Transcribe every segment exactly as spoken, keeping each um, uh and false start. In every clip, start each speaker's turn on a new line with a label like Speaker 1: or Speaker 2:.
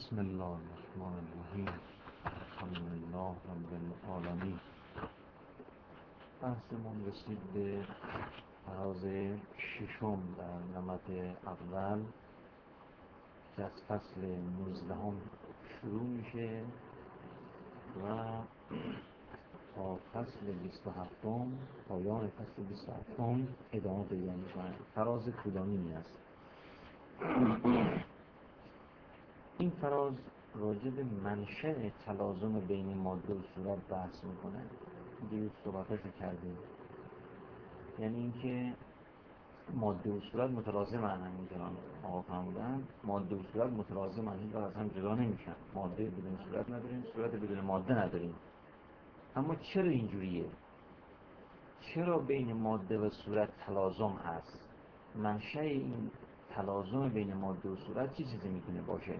Speaker 1: بسم الله الرحمن الرحیم. الحمدلله رب العالمین. بحثمون رسید به فراز ششم در نمط اول که از فصل نوزدهم شروع میشه و تا فصل بیست و هفتم، پایان فصل بیست و هفتم ادامه پیدا میکنه. فراز طولانی است. این فراز راجع به منشأ تلازم بین ماده و صورت بحث میکنه. دیروز صحبتش رو کردیم، یعنی اینکه ماده و صورت متلازمن. همینطوران آقا فرمودن ماده و صورت متلازمن، هیچ وقت از هم جدا نمیشن. ماده بدون صورت نداریم، صورت بدون ماده نداریم. اما چرا اینجوریه؟ چرا بین ماده و صورت تلازم هست؟ منشأ این تلازم بین ماده و صورت چه چیزی میتونه باشه؟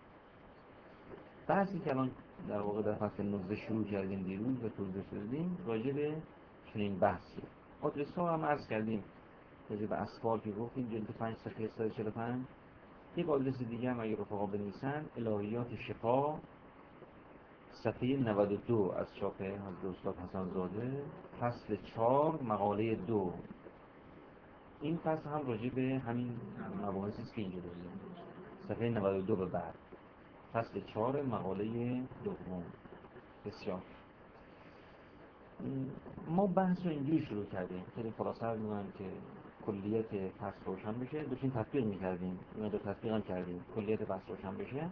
Speaker 1: بحثی که الان در واقع در فصل نوزده شروع کردیم دیروز و توضیح دادیم راجع به چنین بحثی. آدرس ها هم عرض کردیم راجع به اسفار که گفتیم جلد پنج صفحه صد و چهل و پنج. یک آدرس دیگه هم اگه رفقا بنویسن، الهیات شفا صفحه نود و دو از چاپ حضرت استاد حسن زاده، فصل چهار مقاله دو. این فصل هم راجع به همین مباحثی است که اینجا داریم، صفحه نود و دو به بعد، فصل چهار مقاله دوم. بسیار ما بحث رو اینجوری شروع کردیم، خیلی خلاصه میگم که کلیت فصل روشن بشه. داشتیم تطبیق میکردیم، اینا دو تطبیق هم کردیم، کلیت فصل روشن بشه.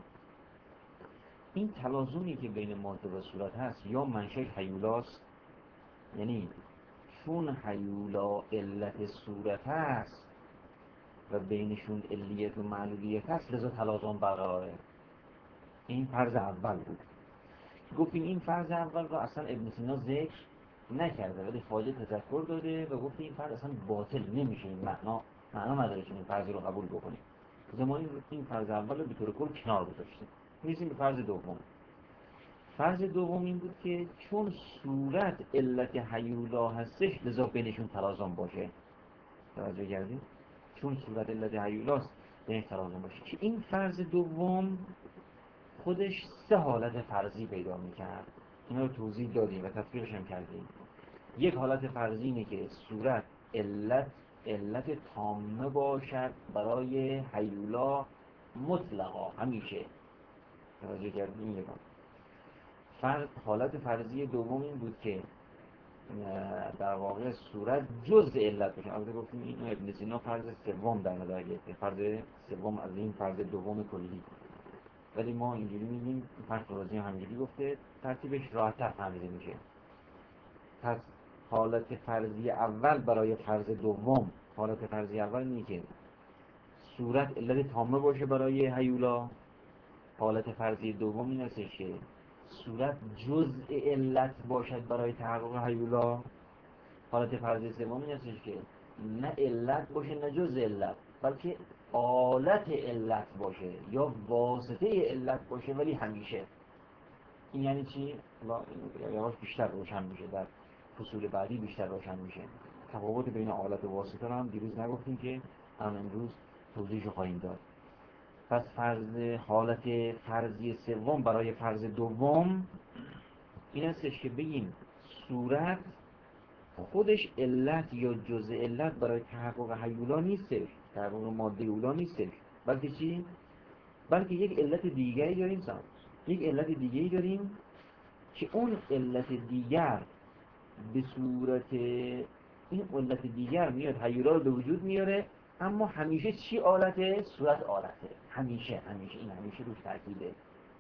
Speaker 1: این تلازمی که بین ماده و صورت هست یا منشأ هیولاست، یعنی چون هیولا علت صورت هست و بینشون علیت و معلولیت هست، لذا تلازم برقراره. این فرض اول بود. گفتیم این فرض اول رو اصلا ابن سینا ذکر نکرده ولی فایده تذکر داده و گفت این فرض اصلا باطل نمیشه، این معنا معنا نداره که این فرض رو قبول بکنیم. زمانی این فرض اول رو به طور کل کنار گذاشتیم. میرسیم به فرض دوم. فرض دوم این بود که چون صورت علت هیولا هستش، لذا بینشون تلازم باشه. توجه کردید؟ چون صورت علت هیولاست بینش تلازم باشه. که این فرض دوم خودش سه حالت فرضی پیدا میکرد. اینا رو توضیح دادیم و تطبیقش هم کردیم. یک حالت فرضی اینه که صورت علت علت تامه باشد برای هیولا مطلقا، همیشه. توجه کردیم؟ این یکم. فرض حالت فرضی دوم این بود که در واقع صورت جزء علت باشه. البته گفتیم این ابن سینا فرض سوم در نظر گرفته، فرض سوم از این فرض دوم کلی. ولی ما اینجوری میگیم، فرض رازی هم همینجوری گفته، ترتیبش راحت‌تر فهمیده میشه. پس حالت فرضی اول برای فرض دوم، حالت فرضی اول اینه که صورت علت تامه باشه برای هیولا. حالت فرضی دوم این است که صورت جزء علت باشد برای تحقق هیولا. حالت فرضی سوم این است که نه علت باشه نه جزء علت، بلکه آلت علت باشه یا واسطه علت باشه ولی همیشه. این یعنی چی؟ یواش بیشتر روشن میشه، در فصول بعدی بیشتر روشن میشه. تفاوت بین آلت و واسطه رو هم دیروز نگفتیم که هم امروز توضیحش خواهیم داد. پس فرض حالت فرضی سوم برای فرض دوم این هستش که بگیم صورت خودش علت یا جزء علت برای تحقق هیولا نیستش، تحقق ماده اولا نیستش، بلکه چی؟ بلکه یک علت دیگری داریم سام. یک علت دیگری داریم که اون علت دیگر به صورت این علت دیگر میاد هیولا رو به وجود میاره، اما همیشه چی آلته؟ صورت آلته. همیشه همیشه این همیشه روش تاکیده.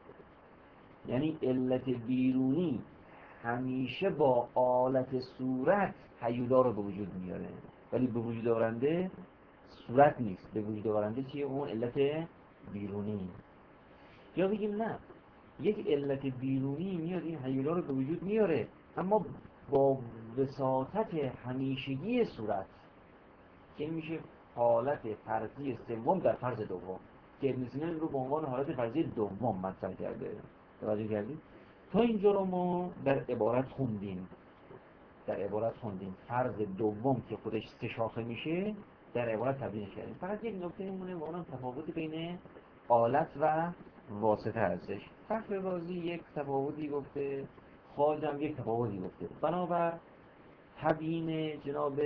Speaker 1: یعنی علت بیرونی همیشه با آلت صورت هیولا رو به وجود میاره، ولی به وجود آورنده صورت نیست. به وجود آورنده چیه؟ اون علت بیرونی. یا بگیم نه، یک علت بیرونی میاد این هیولا رو به وجود میاره، اما با وساطت همیشگی صورت، که میشه حالت فرضی سوم در فرض دوم که ابن سینا رو به عنوان حالت فرضی دوم مطرح کرده. توجه کردید؟ تا اینجا رو ما در عبارت خوندیم. در عبارت خوندیم فرض دوم که خودش سه شاخه میشه در عبارت تبیین کردیم. فقط یک نکته میمونه، واقعا تفاوت بین آلت و واسطه هستش. فخر رازی یک تفاوتی گفته، خواجه هم یک تفاوتی گفته. بنابر تبیین جناب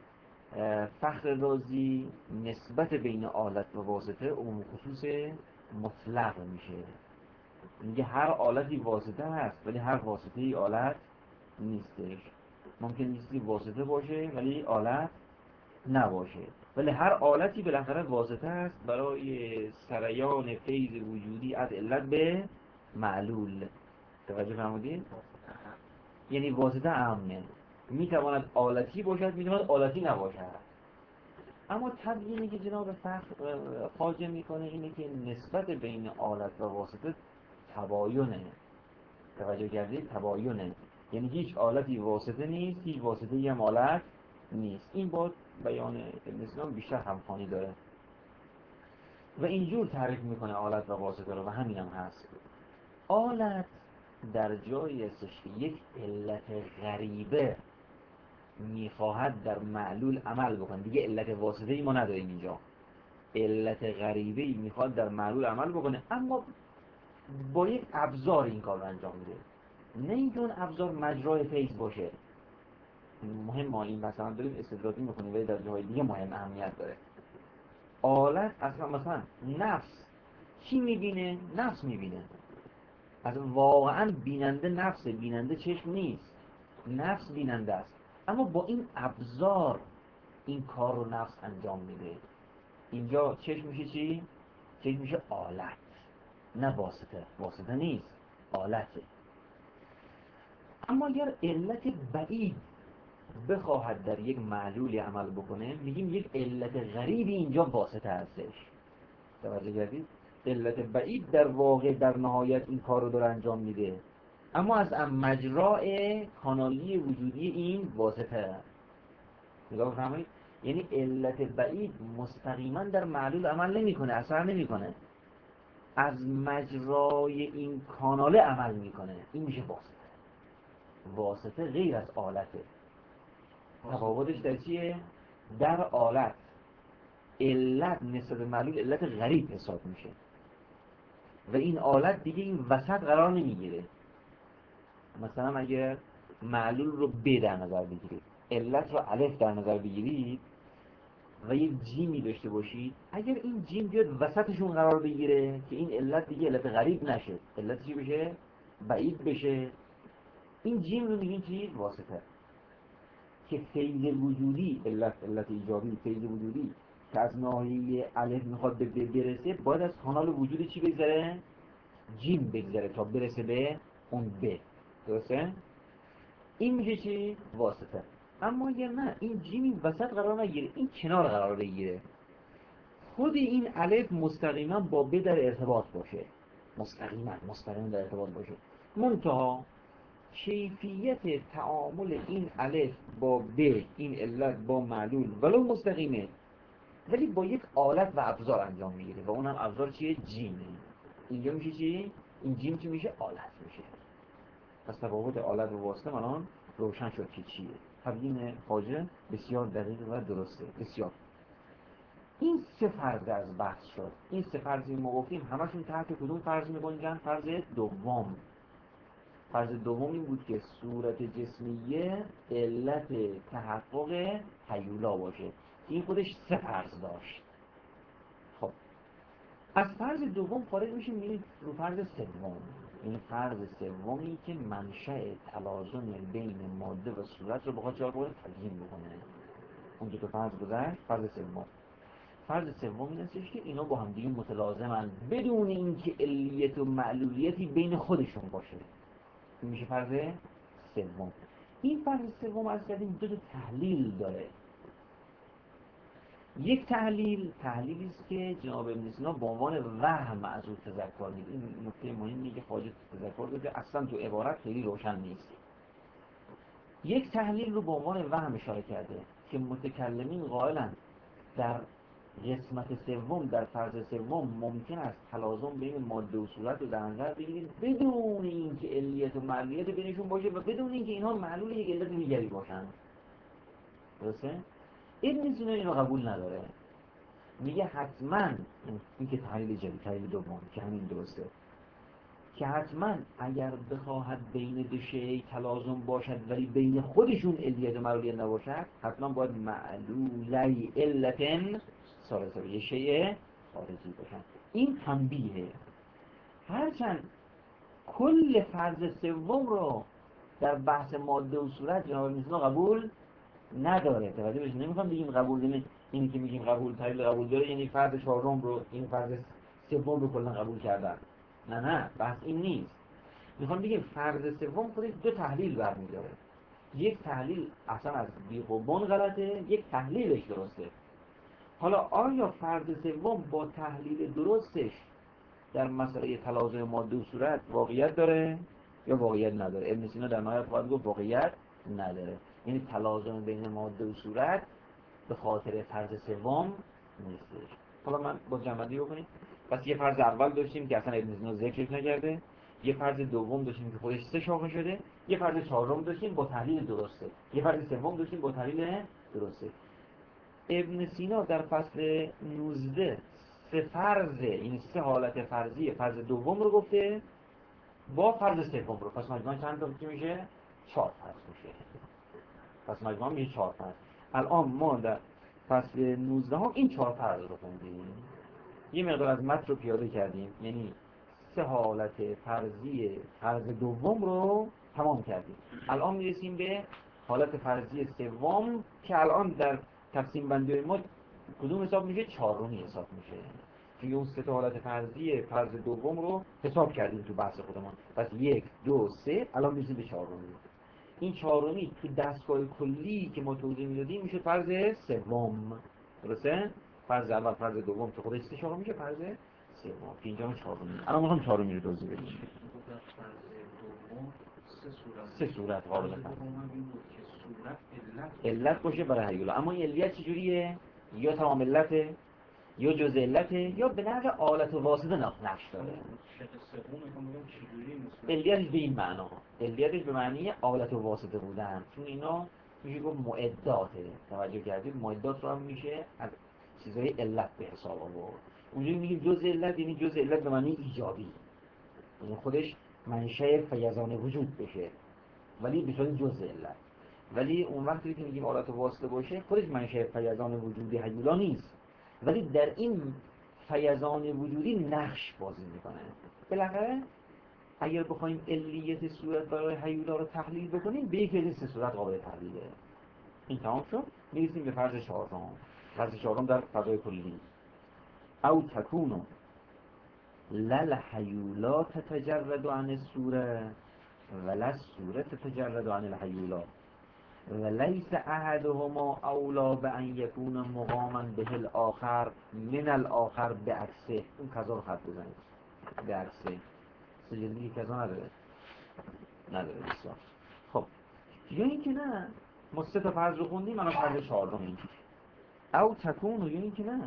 Speaker 1: فخر رازی نسبت بین آلت و واسطه عموم خصوص مطلق میشه. میگه هر آلتی واسطه هست ولی هر واسطه ای آلت نیستش. ممکن نیستی واسطه باشه ولی آلت نباشه، ولی هر آلتی بالاخره واسطه است برای سریان فیض وجودی از علت به معلول. توجه فرمودید؟ یعنی واسطه عامه، میتواند آلتی باشد، میتواند آلتی نباشد. اما تبیینی که جناب فخر خواجه میکنه اینه که نسبت بین آلت و واسطه تباینه. توجه کردید؟ تباینه، یعنی هیچ آلتی واسطه نیست، هیچ واسطه ای هم آلت نیست. این با بیان ابن سینا بیشتر همخوانی داره و اینجور تعریف میکنه آلت و واسطه رو و همین هم هست. آلت در جایی هستش که یک علت غریبه میخواهد در معلول عمل بکنه. دیگه علت واسطه ای ما نداریم اینجا، علت غریبه ای میخواد در معلول عمل بکنه، اما با یک ابزار این کار رو انجام میده. نه اینکه اون ابزار مجرای فیض باشه. مهم ما این مثلا داریم استدراکی میکنیم ولی در جای دیگه مهم اهمیت داره. آلت اصلا مثلا نفس چی میبینه؟ نفس میبینه. اصلا واقعا بیننده نفس، بیننده چشم نیست، نفس بیننده است، اما با این ابزار این کار رو نفس انجام میده. اینجا چشم میشه چی؟ چشم میشه آلت، نه واسطه. واسطه نیست، آلته. اما اگر علت بعید بخواهد در یک معلولی عمل بکنه، میگیم یک علت غریبی اینجا واسطه هستش. توجه کردید؟ علت بعید در واقع در نهایت این کار رو داره انجام میده، اما از مجرای کانالی وجودی این واسطه. نگاه بفرمایید، یعنی علت بعید مستقیما در معلول عمل نمیکنه، اثر نمیکنه، از مجرای این کاناله عمل میکنه. این میشه واسطه. واسطه غیر از آلته. تفاوتش در چیه؟ در آلت علت نسبت به معلول علت غریب حساب میشه و این آلت دیگه این وسط قرار نمیگیره. مثلا اگر معلول رو ب در نظر بگیرید، علت رو الف در نظر بگیرید و یک جیمی داشته باشید، اگر این جیم بیاد وسطشون قرار بگیره که این علت دیگه علت غریب نشه، علت چی بشه؟ بعید بشه، این جیم رو میگیم چی؟ واسطه. که فیض وجودی، علت علت ایجابی، فیض وجودی که از ناحیه الف میخواد به ب برسه، باید از کانال وجودی چی بگذره؟ جیم بگذره تا برسه به اون ب. درسته؟ این میشه چی؟ واسطه. اما اگر نه، این جیم این وسط قرار نگیره، این کنار قرار بگیره، خود این الف مستقیما با ب در ارتباط باشه، مستقیما مستقیما در ارتباط باشه، منتها کیفیت تعامل این الف با ب، این علت با معلول، ولو مستقیمه ولی با یک آلت و ابزار انجام میگیره و اونم ابزار چیه؟ جیمه. اینجا میشه چی؟ این جیم چی میشه؟ آلت میشه. پس تفاوت آلت و واسطه الان روشن شد که چیه. تبیین خواجه بسیار دقیق و درسته. بسیار. این سه فرض از بحث شد. این سه فرضی ما گفتیم همشون تحت کدوم فرض می‌گنجن؟ فرض دوم. فرض دوم این بود که صورت جسمیه علت تحقق هیولا باشه. این خودش سه فرض داشت. خب از فرض دوم خارج میشیم میریم رو فرض سوم. این فرض سومی که منشأ تلازم بین ماده و صورت رو بخواد چهار بخواد تبیین بکنه. اون دو تا فرض گذشت. فرض سوم فرض سوم این هستش که اینا با هم دیگه متلازمن بدون اینکه علیت و معلولیتی بین خودشون باشه. این میشه فرض سوم. این فرض سوم از کردیم دو تا تحلیل داره. یک تحلیل تحلیلی است که جناب ابن سینا به عنوان وهم از او تذکر میده. این نکته مهمی که خواجه تذکر داده اصلا تو عبارت خیلی روشن نیست. یک تحلیل رو به عنوان وهم اشاره کرده که متکلمین قائلند در قسمت سوم، در فرض سوم ممکن است تلازم بین ماده و صورت رو در نظر بگیرید بدون اینکه علیت و معلولیت بینشون باشه و بدون اینکه اینها معلول یک علت دیگری باشن. درسته؟ ابن سینا اینو قبول نداره میگه حتما این که تحلیل جدید، تحلیل دوم که همین درسته، که حتما اگر بخواهد بین دو شیء تلازم باشد ولی بین خودشون علیت و معلولیت نباشد، حتما باید معلولی علتن ثالثه یه شیء خارجی باشن. این تنبیهه. هرچند کل فرض سوم رو در بحث ماده و صورت جناب میزنا قبول نداره. توجه بشید، نمیخوام بگیم قبول، یعنی اینی که میگیم قبول تحلیل قبول داره یعنی فرض چهارم رو، این فرض سوم رو کلا قبول کردن. نه نه، بحث این نیست. میخوام بگیم فرض سوم خودش دو تحلیل برمی‌داره. یک تحلیل اصلا از بیخ و بن غلطه، یک تحلیلش درسته. حالا آیا فرض سوم با تحلیل درستش در مسئله تلازم ماده و صورت واقعیت داره یا واقعیت نداره؟ ابن سینا در نهایت باید گفت واقعیت نداره، یعنی تلازم بین ماده و صورت به خاطر فرض سوم نیستش. حالا من با جمع‌بندی بکنیم. پس یه فرض اول داشتیم که اصلا ابن سینا ذکرش نکرده، یه فرض دوم داشتیم که خودش سه شاخه شده، یه فرض چهارم داشتیم با تحلیل درسته، یه فرض سوم داشتیم با تحلیل درسته. ابن سینا در فصل نوزده سه فرض، یعنی سه حالت فرضی فرض دوم رو گفته با فرض سوم رو. پس مجموعاً چند تا میشه؟ چهار فرض میشه. پس مجموعاً میشه چهار فرض. الان ما در فصل نوزده هم این چهار فرض رو خوندیم، یه مقدار از متن رو پیاده کردیم، یعنی سه حالت فرضی فرض دوم رو تمام کردیم. الان میرسیم به حالت فرضی سوم که الان در تقسیم بندی ما کدوم حساب میشه؟ چهارمی حساب میشه. چون اون سه تا حالت فرضی فرض دوم رو حساب کردیم تو بحث خودمون. پس یک، دو، سه، الان میرسیم به چهارمی. این چهارمی تو دستگاه کلی که ما توضیح میدادیم میشه فرض سوم. درسته؟ فرض اول فرض دوم که خودش سه چهارم میشه فرض سوم که اینجا چهارمی. الان میخوام چهارمی رو توضیح بدیم. سه صورت قابل فهم. علت باشه برای هیولا، اما این علیت چجوریه؟ یا تمام علته، یا جزء علته، یا به نحو آلت و واسطه نقش داره. علیتش به این معنا، علیتش به معنی آلت و واسطه بودن، چون اینا میشه گفت معداته. توجه کردید؟ معدات رو هم میشه از چیزای علت به حساب آورد. اونجوری میگیم جزء علت، یعنی جزء علت به معنی ایجابی، یعنی خودش منشأ فیضان وجود بشه ولی به صورت جزء علت. ولی اون وقتی که میگیم آلت واسطه باشه خودش منشأ فیضان وجودی هیولا نیست، ولی در این فیضان وجودی نقش بازی میکنه. بالاخره اگر بخوایم علیت صورت برای هیولا رو تحلیل بکنیم به یک از سه صورت قابل تحلیله. این تمام شد. میرسیم به فرض چهارم. فرض چهارم در فضای کلی. او تکونو لل هیولا تتجرد عن الصوره ولا الصوره تتجرد عن الهیولا ولیس احدهما اولا به ان یکون مقاما به الاخر من الاخر به عکسه. اون کذا رو خط بزنید، به عکسه سجلدی کذا نداره نداره بسیار. خب یا این که نه، ما سه تا فرض رو خوندیم، الان فرض چهارم. او تکونو یا این که نه،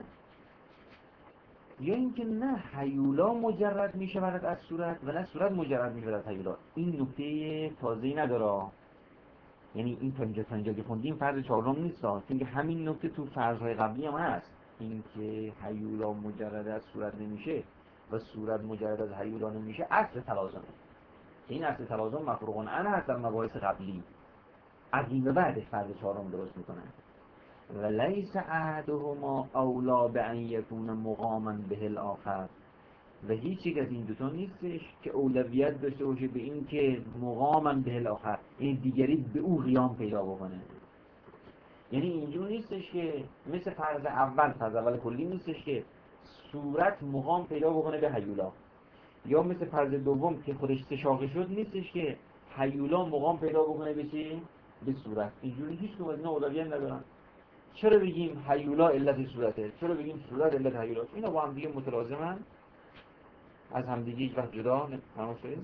Speaker 1: یا اینکه نه هیولا مجرد میشه برد از صورت و نه صورت مجرد میشه از هیولا. این نکته تازه‌ای نداره، یعنی این تا اینجا تا اینجا که خوندیم فرض چهارم نیست، چون که همین نکته تو فرض‌های قبلی هم هست، اینکه هیولا مجرد از صورت نمیشه و صورت مجرد از هیولا نمیشه اصل تلازمه. این اصل تلازم مفروغ عنه هست در مباحث قبلی، از این به بعد فرض چهارم درست میکنن. و لیس احدهما اولا به ان یکون مقاما به الاخر، و هیچ یک از این دوتا نیستش که اولویت داشته باشه به این که مقاما به الاخر، این دیگری به او قیام پیدا بکنه. یعنی اینجور نیستش که مثل فرض اول، فرض اول کلی نیستش که صورت مقام پیدا بکنه به هیولا، یا مثل فرض دوم که خودش سه شاخه شد نیستش که هیولا مقام پیدا بکنه به چی؟ به صورت. اینجوری هیچ کدوم از اینا اولویت ندارن. چرا بگیم هیولا علت صورته؟ چرا بگیم صورت علت هیولا؟ اینا با هم دیگه متلازمن، از هم دیگه هیچ وقت جدا نمیشه.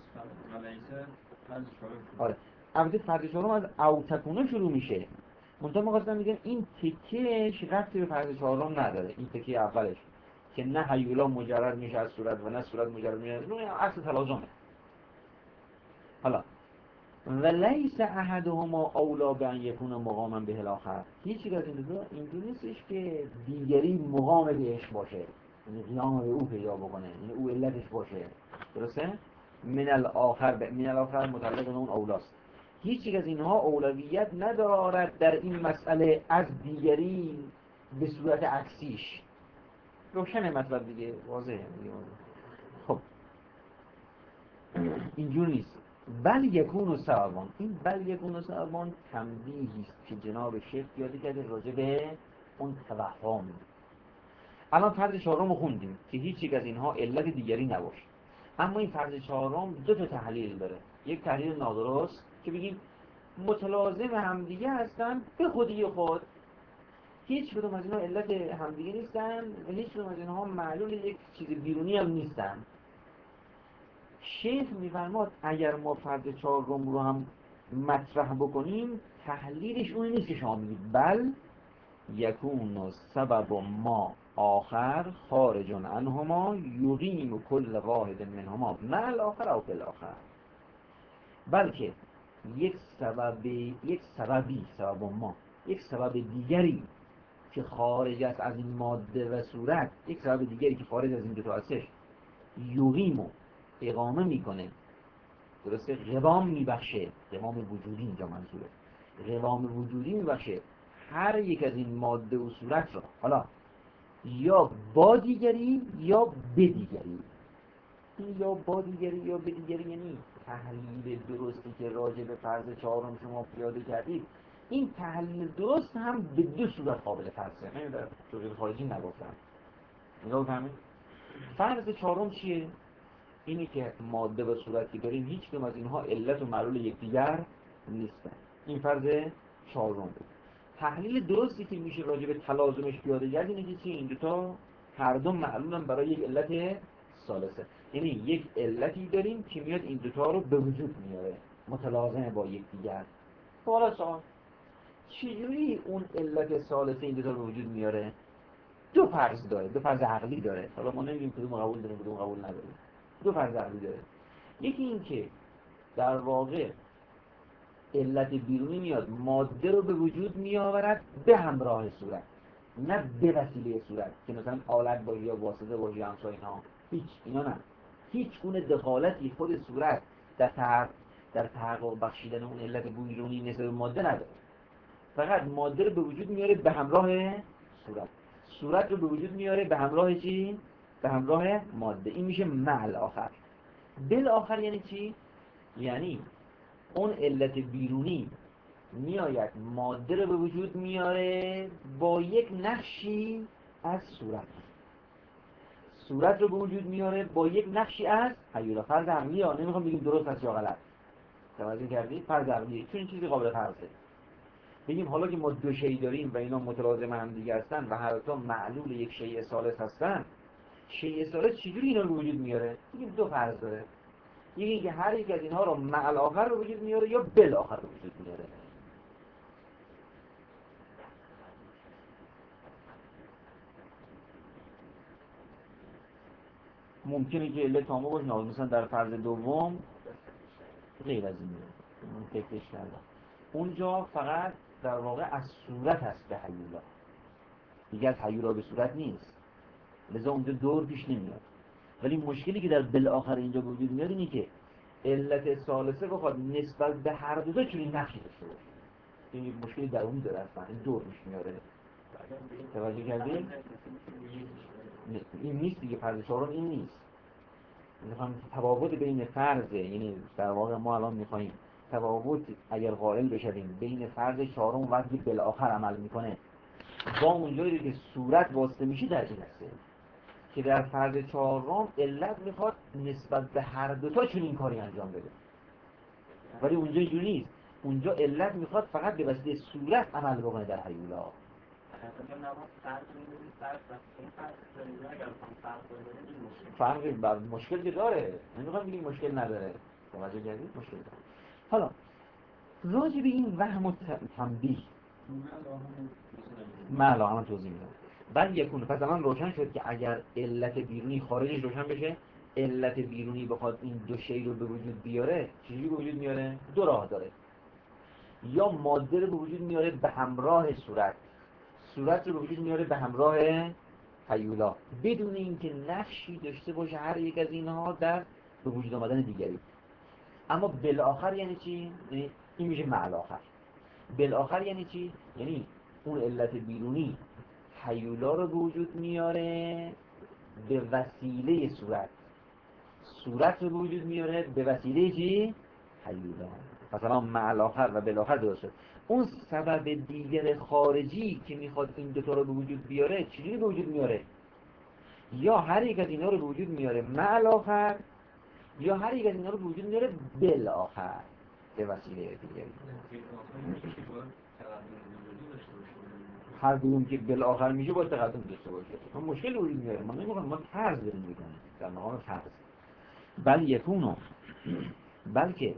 Speaker 1: آره. البته فرض چهارم از او تکونه شروع میشه. منتها ما قصدم میگم این تکهش ربطی به فرض چهارم نداره. این تکه اولش که نه هیولا مجرد میشه از صورت و نه صورت مجرد میشه، اون اصل تلازمه. حالا و لیس احدهما اولا به ان یکون مقاما به الاخر. هیچ یک از این دو اینجوری نیستش که دیگری مقام بهش باشه، یعنی قیام به او پیدا بکنه، یعنی او علتش باشه. درسته؟ من الاخر ب... من الاخر متعلق به اون اولاست. هیچ یک از اینها اولویت ندارد در این مسئله از دیگری به صورت عکسیش. روشنه مطلب دیگه، واضحه دیگه. خب اینجور نیست. بل یکون و سوابان، این بل یکون و سوابان تنبیهی است که جناب شیخ پیاده کرده راجع به اون توهم. الان فرض چهارم رو خوندیم که هیچ یک از اینها علت دیگری نباشه، اما این فرض چهارم دو تا تحلیل داره. یک تحلیل نادرست که بگیم متلازم همدیگه هستن به خودی خود، هیچ کدوم از اینها علت همدیگه نیستن و هیچ کدوم از اینها معلول یک چیز بیرونی هم نیستن. شیخ می‌فرماد اگر ما فرض چهارم رو هم مطرح بکنیم، تحلیلش اون نیست که شما میگید، بل یکون سبب ما آخر خارج عنهما یقیم کل واحد منهما مع الاخر او بالاخر، بلکه یک سبب یک سببی سبب ما یک سبب دیگری که خارج است از این ماده و صورت، یک سبب دیگری که خارج از این دو تا هستش، یقیم اقامه میکنه. درسته؟ قوام میبخشه، قوام وجودی اینجا منظوره، قوام وجودی میبخشه هر یک از این ماده و صورت را، حالا یا با دیگری یا به دیگری. این یا با دیگری یا به دیگری یعنی تحلیل درستی که راجع به فرض چهارم شما پیاده کردید، این تحلیل درست هم به دو صورت قابل فرضه. من در توضیح خارجی نگفتم، نگاه بفهمید. فرض چهارم چیه؟ اینی که ماده و صورتی داریم هیچ کدوم از اینها علت و معلول یکدیگر نیستن. این فرض چهارم. تحلیل درستی که میشه راجع به تلازمش پیاده کرد اینه که چی؟ این دوتا هر دو معلولن برای یک علت ثالثه، یعنی یک علتی داریم که میاد این دوتا رو به وجود میاره متلازم با یکدیگر. حالا سوال چجوری اون علت ثالثه این دوتا رو به وجود میاره؟ دو فرض داره، دو فرض عقلی داره. حالا ما نمیدونیم کدوم قبول داریم کدوم قبول نداریم. دو فرض عقلی داره. یکی این که در واقع علت بیرونی میاد ماده رو به وجود میآورد به همراه صورت، نه به وسیله صورت، که مثلا آلت باشه یا واسطه باشه یا همسا اینا. هیچ اینا نه. هیچ گونه دخالتی خود صورت در تحقق در تحقق بخشیدن اون علت بیرونی نسبت به ماده نداره. فقط ماده رو به وجود میاره به همراه صورت، صورت رو به وجود میاره به همراه چی؟ به همراه ماده. این میشه مع آخر. بالاخر یعنی چی؟ یعنی اون علت بیرونی میآید ماده رو به وجود میاره با یک نقشی از صورت، صورت رو به وجود میاره با یک نقشی از هیولا. فرض عقلی ها، نمیخوام بگیم درست است یا غلط، توجه کردید؟ فرض عقلی چون این چیزی قابل فرضه. بگیم حالا که ما دو شیء داریم و اینا متلازم هم دیگه هستن و هر دو معلول یک شیء ثالث هستن، شیء ثالث چجوری اینا رو به وجود میاره؟ بگیم دو فرض داره. یکی اینکه هر یک از اینها رو مع الاخر به وجود میاره یا بالاخر به وجود میاره. ممکنه که علت تامه باشه، مثلا در فرض دوم غیر از اینه، اون فکرش کردم اونجا فقط در واقع از صورت هست به هیولا، دیگه از هیولا به صورت نیست، لذا اونجا دور پیش نمیاد. ولی مشکلی که در بالاخر اینجا وجود میاد اینه که علت ثالثه بخواد نسبت به هر دو تا چنین نقشی داشته باشه. این مشکلی درونی داره، اصلا این دور پیش میاره. توجه کردید؟ این نیست دیگه، فرض چهارم این نیست. میخوام تفاوت بین فرض، یعنی در واقع ما الان میخوایم تفاوت اگر قائل بشیم بین فرض چهارم و وقتی بالاخر عمل میکنه با اونجایی که صورت واسطه میشه در این هسته که در فرض چهارم علت میخواد نسبت به هر دوتا چنین کاری انجام بده، ولی اونجا اینجوری نیست. اونجا علت میخواد فقط به وسیله صورت عمل بکنه در هیولا. فرقی بر مشکل که داره، نمیخوام بگیم مشکل نداره. توجه کردید؟ مشکل داره. حالا راجع به این وهم و تنبیه من الان توضیح میدم. بعد یکونه، پس الان روشن شد که اگر علت بیرونی خارجش روشن بشه علت بیرونی بخواد این دو شی رو به وجود بیاره، چجوری به وجود میاره؟ دو راه داره. یا ماده رو به وجود میاره به همراه صورت، صورت رو به وجود میاره به همراه هیولا، بدون اینکه نقشی داشته باشه هر یک از اینها در به وجود آمدن دیگری. اما بالاخر یعنی چی؟ یعنی این میشه معل آخر. بالاخر یعنی چی؟ یعنی اون علت بیرونی هیولا رو به وجود میاره به وسیله صورت، صورت رو به وجود میاره به وسیله چی؟ هیولا. مثلا معل آخر و بالاخر درست شد. اون سبب دیگر خارجی که میخواد این دوتا رو به وجود بیاره چجوری به وجود میاره؟ یا هر یک از اینا رو به وجود میاره معل آخر، یا هر یک از اینا رو به وجود میاره بالاخر به وسیله دیگری. هر کدوم که بالاخر میشه باید تقدم داشته باشه. من مشکل وجود میاره. من نمیخوام، ما فرض داریم میکنیم در مقام فرض. بل یکونو، بلکه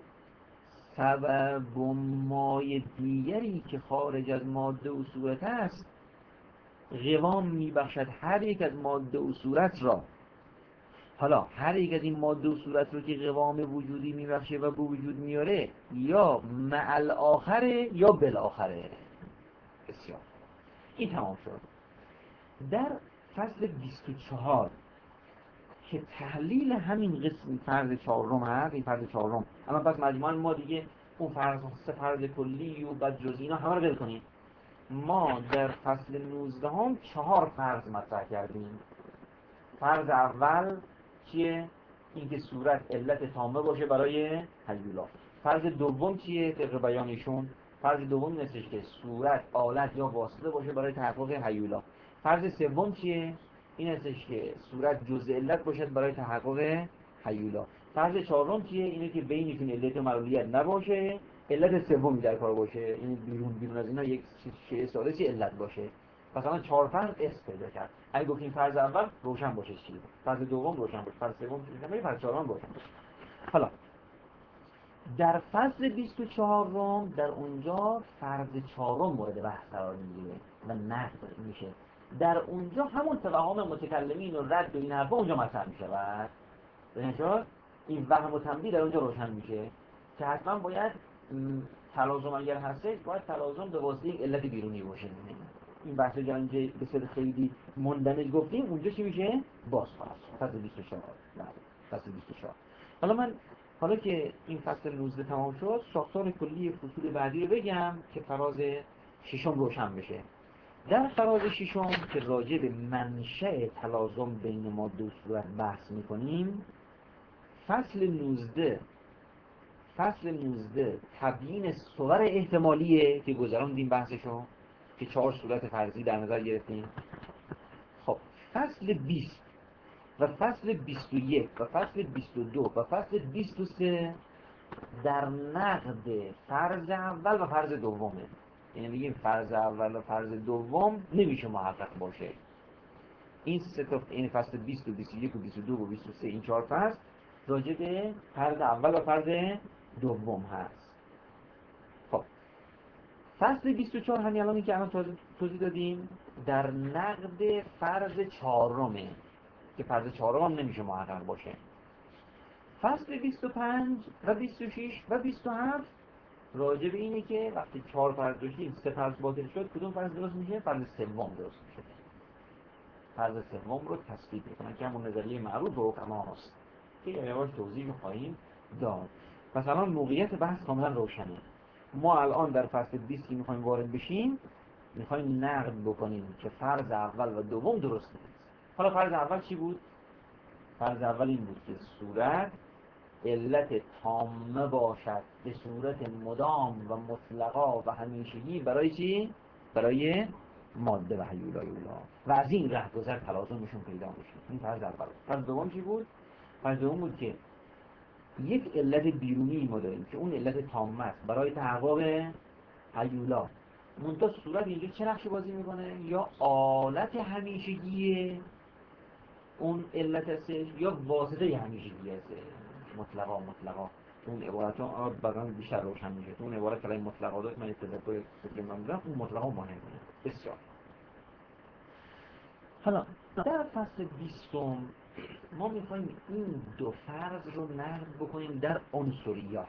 Speaker 1: سبب و مای دیگری که خارج از ماده و صورت است قوام میبخشد هر یک از ماده و صورت را. حالا هر یک از این ماده و صورت رو که قوام وجودی میبخشه و به وجود میاره یا مع الاخره یا بالاخره. بسیار. این تمام شد. در فصل بیست و چهار که تحلیل همین قسم فرض چهارم هست، این فرض چهارم، اما پس مجموعاً ما دیگه اون فرض سه فرض کلی و بعد جزئی اینا همه رو ول کنیم. ما در فصل نوزده هم چهار فرض مطرح کردیم. فرض اول چیه؟ اینکه صورت علت تامه باشه برای هیولا. فرض دوم چیه؟ طبق بیانشون فرض دوم این هستش که صورت آلت یا واسطه باشه برای تحقق هیولا. فرض سوم چیه؟ این هستش که صورت جزء علت باشد برای تحقق هیولا. فرض چهارم چیه؟ اینه که بینشون علت و معلولیت نباشه، علت سومی در کار باشه، این بیرون بیرون از اینا یک شیء ثالثی علت باشه. مثلا چهار فرض اس پیدا کرد. اگه گفتیم فرض اول روشن باشه چی؟ فرض دوم روشن باشه، فرض سوم روشن فرض چهارم روشن باشه. حالا در فصل بیست و چهار در اونجا فرض چهارم مورد بحث قرار میگیره و نقد میشه. در اونجا همون توهم متکلمین و رد و این حرفا اونجا مطرح میشه و ببینید این وهم و تنبیه در اونجا روشن میشه که حتما باید تلازم اگر هستش باید تلازم به واسطه یک علت بیرونی باشه. این بحث رو اینجا به صورت خیلی مندمج گفتیم، اونجا چی میشه؟ باز خواهد فصل بیست و چهار. فصل بیست و چهار. حالا من حالا که این فصل نوزده تمام شد، ساختار کلی فصول بعدی رو بگم که فراز ششم روشن بشه. در فراز ششم که راجع به منشأ تلازم بین ماده و صورت بحث میکنیم، فصل نوزده فصل نوزده تبیین صور احتمالیه که گذراندیم بحثشو که چهار صورت فرضی در نظر گرفتیم. خب فصل بیست و فصل بیست و یک و فصل بیست و دو و فصل بیست و سه در نقد فرض اول و فرض دومه. یعنی میگیم فرض اول و فرض دوم نمیشه محقق باشه. این سه تا، این فصل بیست و بیست و یک و بیست و دو و بیست و سه، این چهار فصل راجع به فرض اول و فرض دوم هست. خب فصل بیست و چهار همین الانی که الان توضیح دادیم در نقد فرض چهارمه که فرض چهارم هم نمیشه محقق باشه. فصل بیست و پنج و بیست و شش و بیست و هفت راجع به اینه که وقتی چهار فرض داشتیم سه فرض باطل شد، کدوم فرض درست میشه؟ فرض سوم درست میشه. فرض سوم رو تثبیت میکنن که همون نظریه معروف به حکماست که یواش توضیح رو خواهیم داد. مثلا موقعیت بحث کاملا روشنه. ما الان در فصل بیست که میخوایم وارد بشیم میخوایم نقد بکنیم که فرض اول و دوم درست نیست. حالا فرض اول چی بود؟ فرض اول این بود که صورت علت تامه باشد به صورت مدام و مطلقا و همیشگی برای چی؟ برای ماده و هیولای اولا و از این رهگذر تلازمشون پیدا میشه. این فرض اول. فرض دوم چی بود؟ فرض دوم بود که یک علت بیرونی ما داریم که اون علت تامه است برای تحقق هیولا. منتها صورت اینجا چه نقشی بازی میکنه؟ یا آلت همیشگی اون علت هستش یا واسطه همیشگی هستش. مطلقا مطلقا اون عبارت ها بعدا بیشتر روشن میشه. اون عبارت کلمه مطلقا داشت من اتفاقی فکر می‌کنم اون مطلقا مهمه. بسیار. حالا در فصل بیستم ما میخوایم این دو فرض رو نقد بکنیم در عنصریات.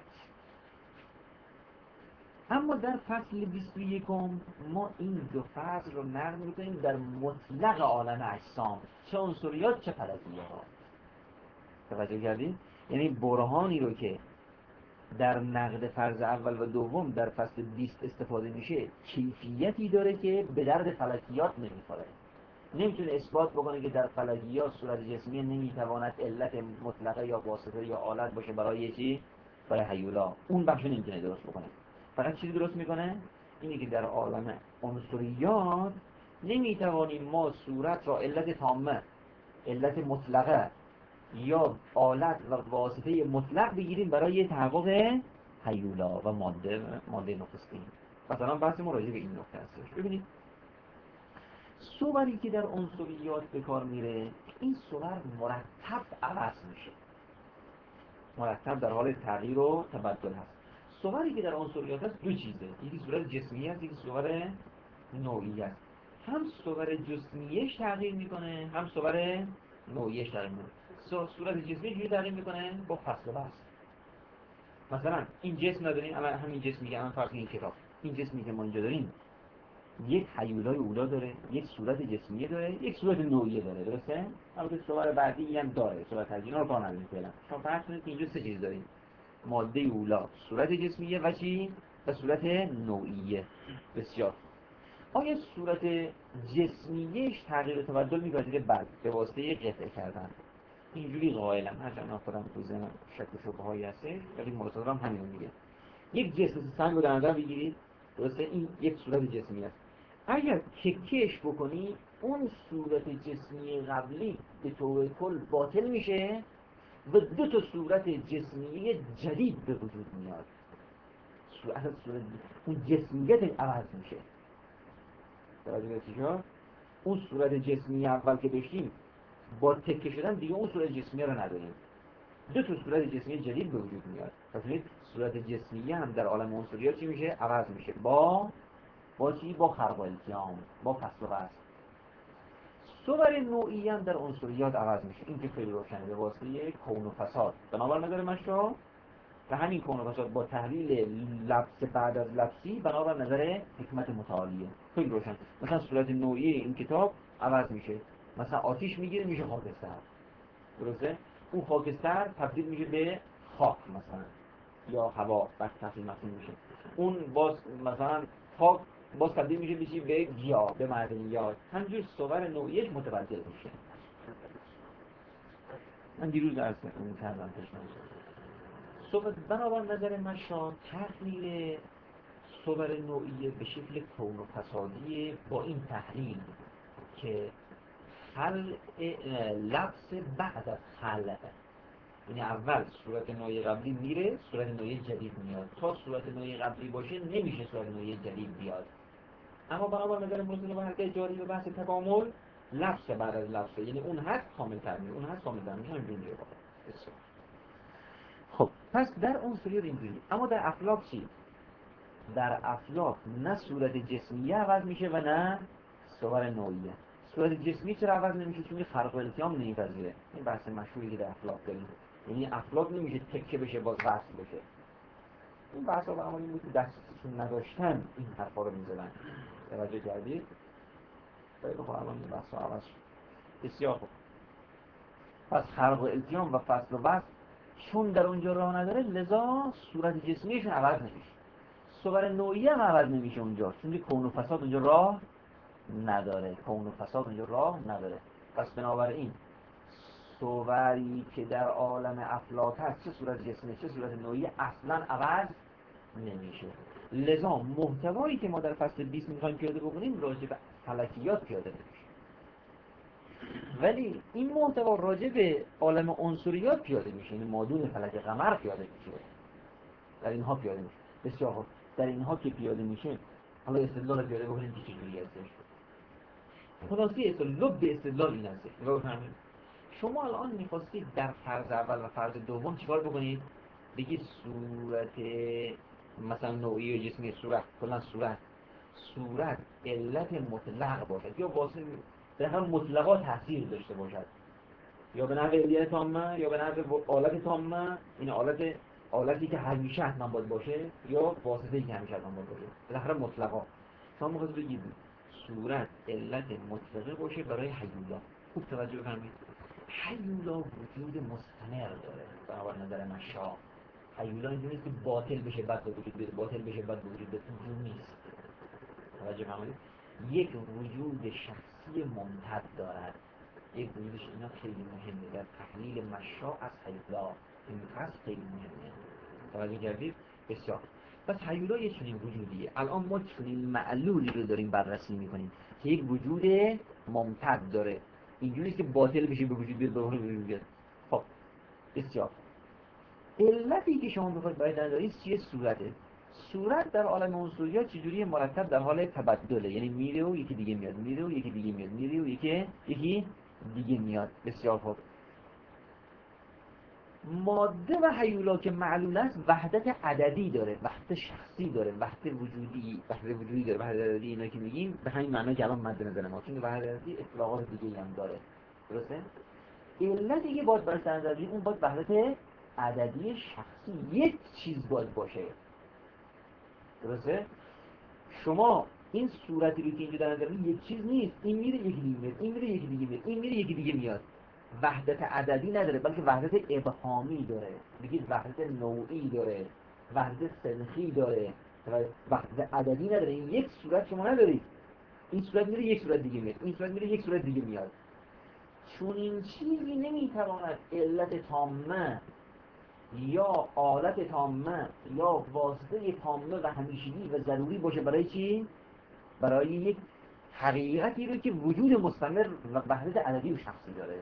Speaker 1: اما در فصل بیست و یکم ما این دو فرض رو نقد میکنیم در مطلق عالم اجسام، چه عنصریات چه فلکیات. توجه کردین؟ یعنی برهانی رو که در نقد فرض اول و دوم در فصل بیست استفاده میشه کیفیتی داره که به درد فلکیات نمیخوره. نمیتونه اثبات بکنه که در فلکیات صورت جسمی نمیتواند علت مطلقه یا واسطه یا آلت باشه برای چی؟ برای هیولا. اون بخش نمیتونه درست بکنه. فقط چیزی درست میکنه اینه که در عالم عنصریات نمیتوانیم ما صورت را علت تامه، علت مطلقه یا آلت و واسطه مطلق بگیریم برای تحقق هیولا و ماده ماده نخستین. مثلا بحث ما راجع به این نکته هستش. ببینید صوری که در عنصریات به کار میره، این صور مرتب عوض میشه، مرتب در حال تغییر و تبدل هست. صوری که در عنصریات هست دو چیزه، یکی صورت جسمی است، یکی صور نوعی است. هم صور جسمیش تغییر میکنه، هم صور نوعیش تغییر میکنه. صورت جسمی چجوری تغییر میکنه؟ با فصل و وصل. مثلا این جسم نداریم، الان همین جسمی که الان فرض این کتاب، این جسمی که ما اینجا داریم یک هیولای اولا داره، یک صورت جسمیه داره، یک صورت نوعیه داره، درسته؟ البته صور بعدی هم داره، صورت ترجیحی رو کار نداریم فعلا. شما فرض کنید که اینجا سه چیز داریم: ماده اولا، صورت جسمیه و چی؟ و صورت نوعیه. بسیار. آیا صورت جسمیش تغییر و تبدل می‌پذیره؟ بله، به واسطه قطع کردن. اینجوری قائلم، هرچند من خودم تو ذهنم شک و شبهه‌ای هستش، ولی مصادرم همین میگه. یک جسم سنگ رو در نظر بگیرید، درسته؟ این یک صورت جسمی است. اگر تکهش بکنی اون صورت جسمی قبلی به طور کل باطل میشه و دو تا صورت جسمی جدید به وجود میاد. صورت صورت اون جسمیت عوض میشه. توجه شد؟ اون صورت جسمی اول که داشتیم با تکه شدن دیگه اون صورت جسمی رو نداریم. دو تا صورت جسمی جدید به وجود میاد. پس صورت جسمی هم در عالم عنصریات چی میشه؟ عوض میشه. با با چی؟ با خرق و التیام، با فصل و وصل. صور نوعی هم در عنصریات عوض میشه. این که خیلی روشنه، به واسطه کون و فساد. بنابر نظر مشروع و همین کون و فساد با تحلیل لبس بعد از لبسی بنابر نظر حکمت متعالیه. خیلی روشن. مثلا صورت نوعی این کتاب عوض میشه. مثلا آتیش میگیره میشه خاکستر. درسته؟ اون خاکستر تبدیل میشه به خاک مثلا، یا هوا، بعد تبدیل میشه. اون باز مثلا خاک باز تبدیل میشه بشی به گیاه، به معدنیات. همینجور صور نوعیش متبدل میشه. من دیروز درس کردم تشنه صور. بنابر نظر مشا تحلیل صور نوعیه به شکل کون و فسادیه با این تحلیل که خلق لبس بعد از خلق، یعنی اول صورت نوعی قبلی میره، صورت نوعی جدید میاد. تا صورت نوعی قبلی باشه نمیشه صورت نوعی جدید بیاد. اما بنابر نظر موزون و حرکت جاری به بحث تکامل، لبس بعد از لبس، یعنی اون هست کامل تر میشه، اون هست کامل تر میشه. همین جوریه باشه. خب پس در عنصریات اینجوری. اما در افلاک چی؟ در افلاک نه صورت جسمیه عوض میشه و نه صور نوعیه. صورت جسمی چرا عوض نمیشه؟ چون خرق و التیام نمیپذیره. این بحث مشهوری که در افلاک داریم. یعنی افلاک نمیشه تکه بشه باز وصل بشه. این بحثا با این بود که دستشون نداشتن این حرفا رو میزدن. توجه کردید؟ خیلی خوب، الان این بحثا عوض شد. بسیار خوب. پس خرق و التیام و فصل و وصل چون در اونجا راه نداره، لذا صورت جسمیشون عوض نمیشه. صور نوعی هم عوض نمیشه اونجا، چون کون و فساد اونجا راه نداره. کون و فساد اونجا راه نداره. پس بنابراین صوری که در عالم افلاک هست، چه صورت جسمی چه صورت نوعی، اصلا عوض نمیشه. لذا محتوایی که ما در فصل بیست میخوایم پیاده بکنیم راجع به فلکیات پیاده نمیشه، ولی این محتوا راجع به عالم عنصریات پیاده میشه. این مادون فلک قمر پیاده میشه، در اینها پیاده میشه. بسیار خوب. در اینها که پیاده میشه، حالا استدلال پیاده بکنیم که چجوری هستش. خلاصی استدلال به استدلال این هستش. شما الان میخواستید در فرض اول و فرض دوم چیکار بکنید؟ بگید صورت مثلا نوعی و جسمی صورت، کلا صورت صورت علت مطلق باشد یا واسه در هم مطلقا تاثیر داشته باشد. یا به نحو علیت تامه یا به نحو آلت تامه. این آلت آلتی که همیشه حتما باید باشه یا واسطه‌ای که همیشه حتما باید باشه. بالاخره مطلقا شما می‌خواید بگید صورت علت مطلقه باشه برای هیولا. خوب توجه بفرمایید. هیولا وجود مستمر داره بنابر نظر مشا. هیولا اینجوری نیست که باطل بشه بعد به وجود بیاد، باطل بشه بعد به وجود بیاد. اینجوری نیست. توجه فرمایید. یک وجود شخصی ممتد دارد. یک وجودش اینا خیلی مهمه در تحلیل مشا از هیولا. این قصد خیلی مهمه. توجه کردید؟ بسیار. پس هیولا یه چنین وجودیه. الان ما چنین معلولی رو داریم بررسی میکنیم که یک وجود ممتد داره. اینجوری نیست که باطل بشه به وجود بیاد، به وجود بیاد. خب بسیار. علتی که شما بخواید باید ندارید چیه؟ صورته. صورت در عالم عنصریات چجوری مرتب در حال تبدله، یعنی میره و یکی دیگه میاد، میره و یکی دیگه میاد، میره و یکی یکی دیگه میاد. بسیار خوب. ماده و هیولا که معلول است وحدت عددی داره، وحدت شخصی داره، وحدت وجودی، وحدت وجودی داره. وحدت عددی اینا که میگیم به همین معنی که الان مد نظر ما، چون وحدت عددی اطلاقات دیگه هم داره. درسته؟ علتی که باید برای سر اون باید وحدت عددی شخصی یک چیز باید باشه. درسته؟ شما این صورتی رو که اینجا در نظر یک چیز نیست، این میره یکی دیگه میاد، این میره یکی دیگه میاد، این میره یکی دیگه میاد. وحدت عددی نداره بلکه وحدت ابهامی داره. بگید وحدت نوعی داره، وحدت سنخی داره، وحدت عددی نداره. این یک صورت شما ندارید. این صورت میره یک صورت دیگه میاد، این صورت میره یک صورت دیگه میاد. چون این چیزی نمیتواند علت تامه یا آلت تامه یا واسطه تامه و همیشگی و ضروری باشه برای چی؟ برای یک حقیقتی رو که وجود مستمر و وحدت عددی و شخصی داره.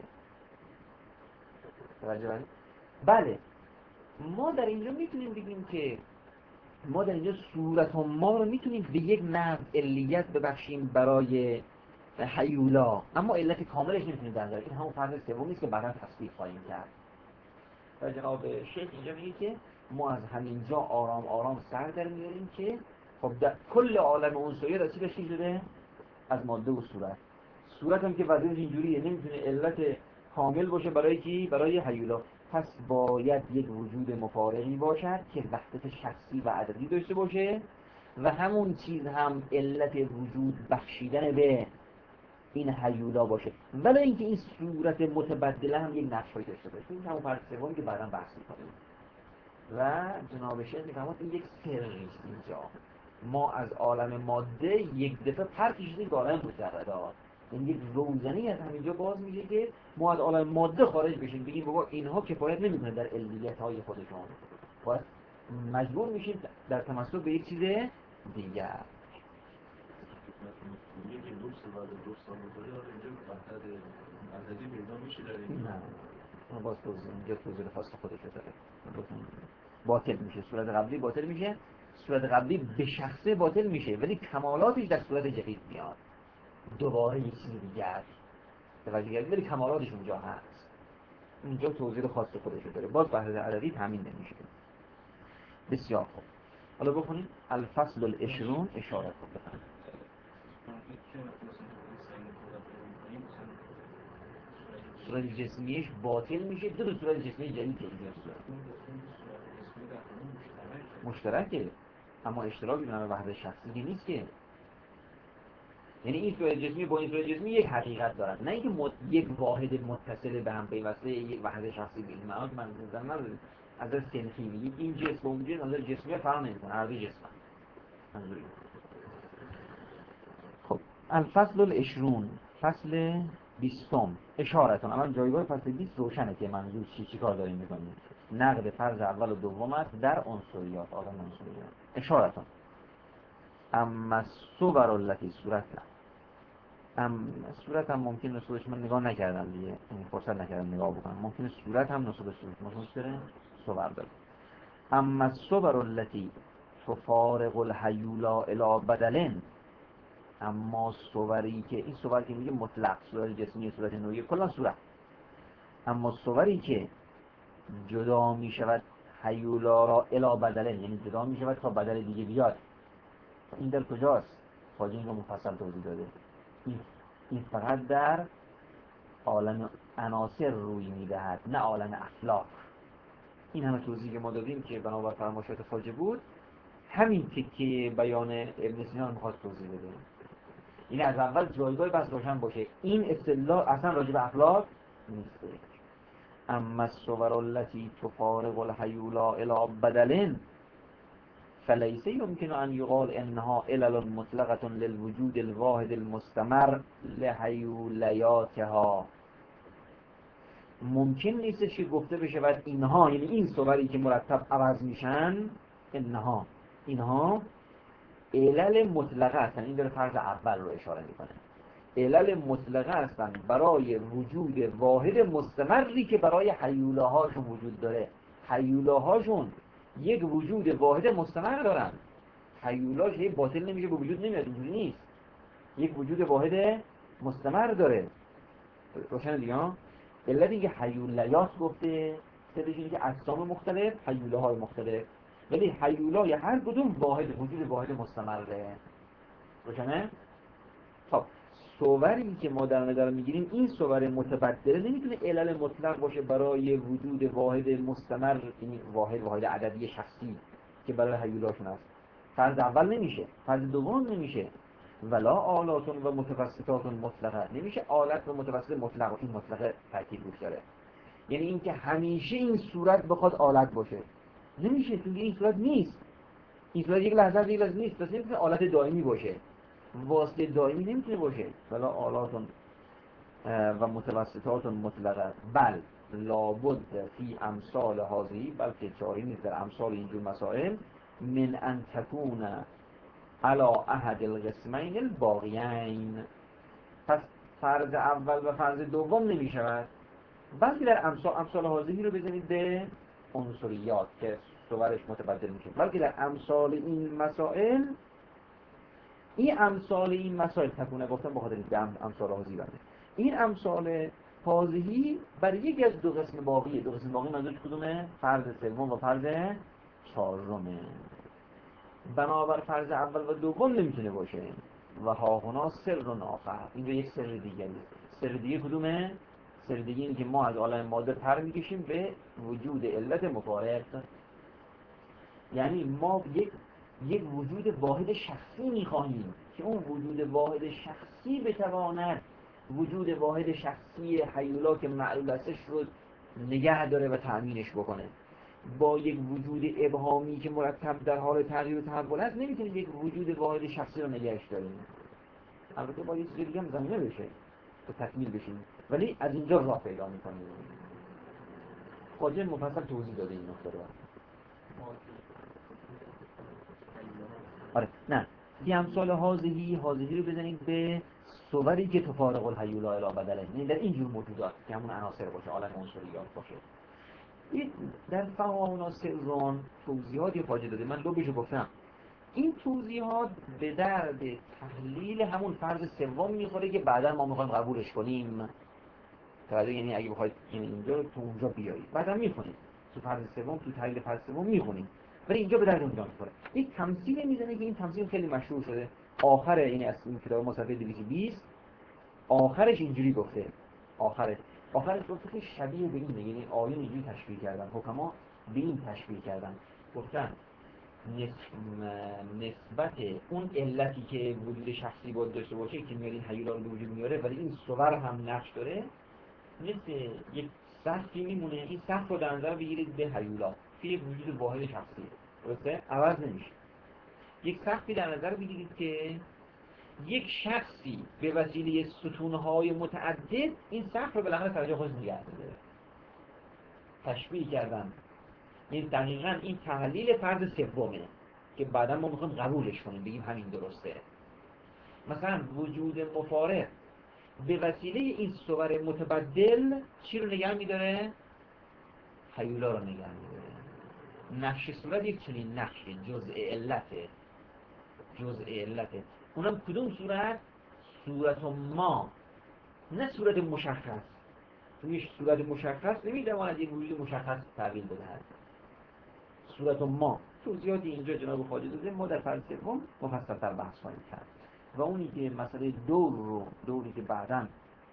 Speaker 1: بله ما در اینجا میتونیم بگیم که ما در اینجا صورت و ما رو میتونیم به یک نحو علیت ببخشیم برای هیولا، اما علت کاملش نمیتونیم در نظر. این همون فرض سومی است که بعدا تصدیق خواهیم کرد. و جناب شیخ اینجا میگه که ما از همینجا آرام آرام سر در میاریم که خب در کل عالم عنصریات از چی تشکیل شده؟ از ماده و صورت. صورت هم که وضعیتش اینجوریه نمیتونه علت کامل باشه برای کی؟ برای هیولا. پس باید یک وجود مفارقی باشد که وحدت شخصی و عددی داشته باشه و همون چیز هم علت وجود بخشیدن به این هیولا باشه، ولی اینکه این صورت متبدله هم یک نقشی داشته باشه. این همون فرض سومی که بعداً بحث می‌کنیم. و جناب شیخ می‌فرماد این یک سری است اینجا. ما از عالم ماده یک دفعه پر کشیدیم به عالم مجردات. این یک روزنی از همینجا باز میشه که ما از عالم ماده خارج بشیم، بگیم بابا اینها کفایت نمی‌کنه در علیت‌های خودشون، باید مجبور میشیم در تمسک به یک چیز دیگر.
Speaker 2: یکی دو سال دو سال بوده اینجا وحدت عددی پیدا میشه در این.
Speaker 1: نه اون باز توضیح اینجا توضیح خاص خودش داره. باطل میشه، صورت قبلی باطل میشه، صورت قبلی به شخصه باطل میشه ولی کمالاتش در صورت جدید میاد، دوباره یک چیز دیگر توجه کردید، ولی کمالاتش اونجا هست. اینجا توضیح خاص خودش داره، باز وحدت عددی تامین نمیشه. بسیار خوب. حالا بخونید الفصل العشرون اشاره کن. صورت جسمیش باطل میشه، دو تا صورت جسمی جدید که اینجا مشترکه، اما اشتراکی بین وحدت شخصی که نیست که. یعنی این صورت جسمی با این صورت جسمی یک حقیقت دارن، نه اینکه مت... یک واحد متصل به هم پیوسته یک وحدت شخصی بگیم. من من نظر ندارم از از سنخی میگیم این جسم با اون جسم از جسمیت فرق نمیکنه، هر دو جسمن. منظوری. خب الفصل العشرون، فصل بیستم اشارتون. الان جایگاه فصل بیست روشنه که منظور چی چی کار داریم میکنیم. نقد فرض اول و دوم است در عنصریات، عالم عنصریات. اشارتون اما صور التي صورت نه ام صورت هم ممکن نصوبش من نگاه نکردم دیگه، این فرصت نکردم نگاه بکنم، ممکنه صورت هم نصوبش ممکنه داره صور داره. اما صور التي تفارق الهیولا الی بدلن، اما صوری که این صور که میگه مطلق، صورت جسمی، صورت نوعی، کلا صورت. اما صوری که جدا می شود هیولا را الی بدلن، یعنی جدا می شود تا بدل دیگه بیاد، این در کجاست؟ خواجه این رو مفصل توضیح داده. این این فقط در عالم عناصر روی میدهد نه عالم افلاک. این همه توضیح که ما دادیم که بنابر فرمایشات خواجه بود، همین تکه بیان ابن سینا رو میخواد توضیح بده. این از اول جایگاه بس روشن باشه، این اصطلاح اصلا راجع به افلاک نیست. اما الصور التي تفارق الهیولا الى بدل فلیس يمكن ان يقال انها علل مطلقه للوجود الواحد المستمر لهیولیاتها. ممکن نیست که گفته بشه بعد اینها، یعنی این صوری که مرتب عوض میشن، اینها اینها علل مطلقه هستن. این داره فرض اول رو اشاره میکنه. علل مطلقه هستن برای وجود واحد مستمری که برای هیولاهاشون وجود داره. هیولاهاشون یک وجود واحد مستمر دارن. هیولاش یه باطل نمیشه، به وجود نمیاد، اینجوری نیست. یک وجود واحد مستمر داره. روشن دیگه ها؟ علت اینکه هیولیات گفته سرش اینه که اجسام مختلف، هیولاهای مختلف، ولی هیولای هر کدوم واحد، وجود واحد مستمره. روشنه؟ خب صوری که ما در نظر میگیریم، این صور متبدله نمیتونه علل مطلق باشه برای وجود واحد مستمر، یعنی واحد واحد عددی شخصی که برای هیولاشون هست. فرض اول نمیشه، فرض دوم نمیشه. ولا آلاتون و متوسطاتون مطلقه، نمیشه آلت و متوسط مطلق، این مطلقه تاکید روش داره. یعنی اینکه همیشه این صورت بخواد آلت باشه نمیشه، چون این صورت نیست. این صورت یک لحظه یک لحظه نیست، پس نمیتونه آلت دائمی باشه، واسطه دائمی نمیتونه باشه. ولا آلاتون و متوسطات مطلقه، بل لابد فی امثال هذه، بلکه چاری نیست در امثال اینجور مسائل، من ان تکون علی احد القسمین الباقیین. پس فرض اول و فرض دوم نمیشود، بلکه در امثال امثال هذه رو بزنید به عنصریات که صورش متبدل میشه، بلکه در امثال این مسائل، این امثال این مسائل تکونه گفتم بخاطر اینکه امثال هذه بنده، این امثال هذه برای یکی از دو قسم باقیه. دو قسم باقی منظورش کدومه؟ فرض سوم و فرض چهارمه. بنابر فرض اول و دوم نمیتونه باشه. و ها هنا سر آخر، اینجا یک سر دیگه است. سر دیگه کدومه؟ سر دیگه اینه که ما از عالم ماده پر میکشیم به وجود علت مفارق. یعنی ما یک یک وجود واحد شخصی میخواهیم که اون وجود واحد شخصی بتواند وجود واحد شخصی هیولا که معلول هستش رو نگه داره و تأمینش بکنه. با یک وجود ابهامی که مرتب در حال تغییر و تحول است نمیتونیم یک وجود واحد شخصی رو نگهش داریم. البته با یه چیز دیگه هم زمینه بشه تا تکمیل بشیم، ولی از اینجا راه پیدا میکنیم. خواجه مفصل توضیح داده این نکته رو. آره نه، یه امثال حاضهی حاضهی رو بزنید به صوری که تفارق الهیولا الی بدله، یعنی در اینجور موجودات که همون عناصر باشه، عالم عنصریات باشه. این در فهمنا سرون توضیحاتی خواجه داده، من دو بهشو گفتم. این توضیحات به درد تحلیل همون فرض سوم میخوره که بعدا ما میخوایم قبولش کنیم. توجه، یعنی اگه بخواید این اینجا رو تو اونجا بیارید بعدا میخونید تو فرض سوم، تو تحلیل فرض سوم میخونید، ولی اینجا به درد اونجا میخوره. یک تمثیل میزنه که این تمثیل خیلی مشهور شده. آخر این از این کتاب ما صفحه دویست و بیست آخرش اینجوری گفته، آخرش آخرش گفته که شبیه به اینه، یعنی آیون اینجوری تشبیه کردن، حکما به این تشبیه کردن، گفتن نسبت اون علتی که وجود شخصی باید داشته باشه که میاری هیولا رو به وجود میاره، ولی این صور هم نقش داره، مثل یک سقفی میمونه. این سقف رو در نظر بگیرید به هیولا که یک وجود واحد شخصی، درسته؟ عوض نمیشه. یک سقفی در نظر بگیرید که یک شخصی به وسیله ستونهای متعدد این سقف رو بالاخره سر جای خودش نگه داره. تشبیه کردن. این دقیقاً این تحلیل فرض سومه که بعدا ما میخوایم قبولش کنیم، بگیم همین درسته. مثلا وجود مفارق به وسیله این صور متبدل چی رو نگه میداره؟ هیولا رو نگه میداره. نقش صورت یک چنین نقشی جزء علته، جزء علته. اونم کدوم صورت؟ صورت ما، نه صورت مشخص. تویش صورت مشخص نمیتواند یک وجود مشخص تحویل بدهد. صورت ما توضیحاتی اینجا جناب خواجه داده، ما در فرض سوم مفصل‌تر بحث خواهیم کرد. و اونی که مسئله دور رو، دوری که بعداً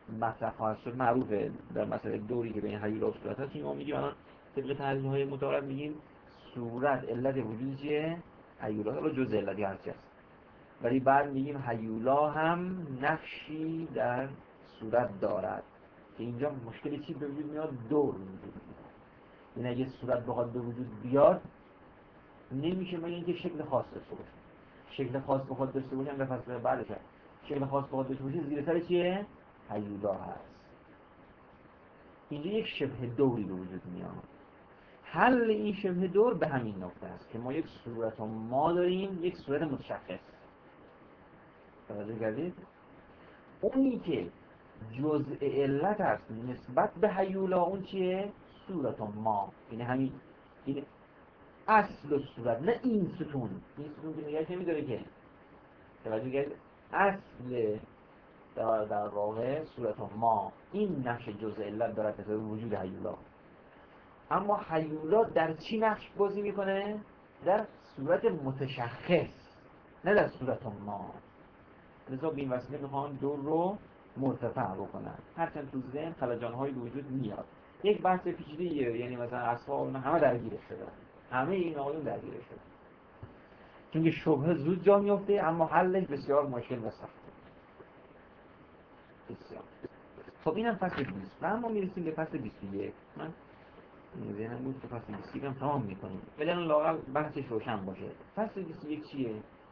Speaker 1: مطرح خواهد شد، معروفه در مسئله دوری که بین هیولا و صورت هست. ما میگیم الان طبق تحلیل های متعارف میگیم صورت علت وجود چیه؟ هیولا، حالا جز علتی هرچی هست، ولی بعد میگیم هیولا هم نقشی در صورت دارد که اینجا مشکلی چی به وجود میاد؟ دور وجود میاد. این اگه صورت بخواد به وجود بیاد نمیشه مگه اینکه شکل خاص داشته باشه. شکل خاص بخواد داشته باشه هم به فصل بعدش شکل خاص بخواد داشته باشه زیر سر چیه؟ هیولا هست. اینجا یک شبه دوری به وجود میاد. حل این شبه دور به همین نقطه است که ما یک صورت ما داریم، یک صورت متشخص. توجه کردید؟ اونی که جزء علت است نسبت به هیولا اون چیه؟ صورت ما. یعنی همین این اصل صورت، نه این ستون. این ستون که نگهش نمیداره که. توجه کردید؟ اصل در, در واقع صورت ما این نقش جزء علت دارد به وجود هیولا. اما هیولا در چی نقش بازی میکنه؟ در صورت متشخص، نه در صورت ما. لذا به این وسیله میخوان دور رو مرتفع بکنن، هرچند تو ذهن خلجان‌هایی به وجود میاد. یک بحث پیچیده‌ایه، یعنی مثلا اصحاب همه درگیرش شدن، همه این آقایون درگیرش شدن، چون که شبهه زود جا میفته اما حلش بسیار مشکل و سخته. بسیار خب اینم فصل بیست و اما میرسیم به فصل بیست و یک. من ذهنم بود که فصل بیست و یک هم تمام میکنیم، ولی الان لااقل بحثش روشن باشه. فصل بیست و یک چیه؟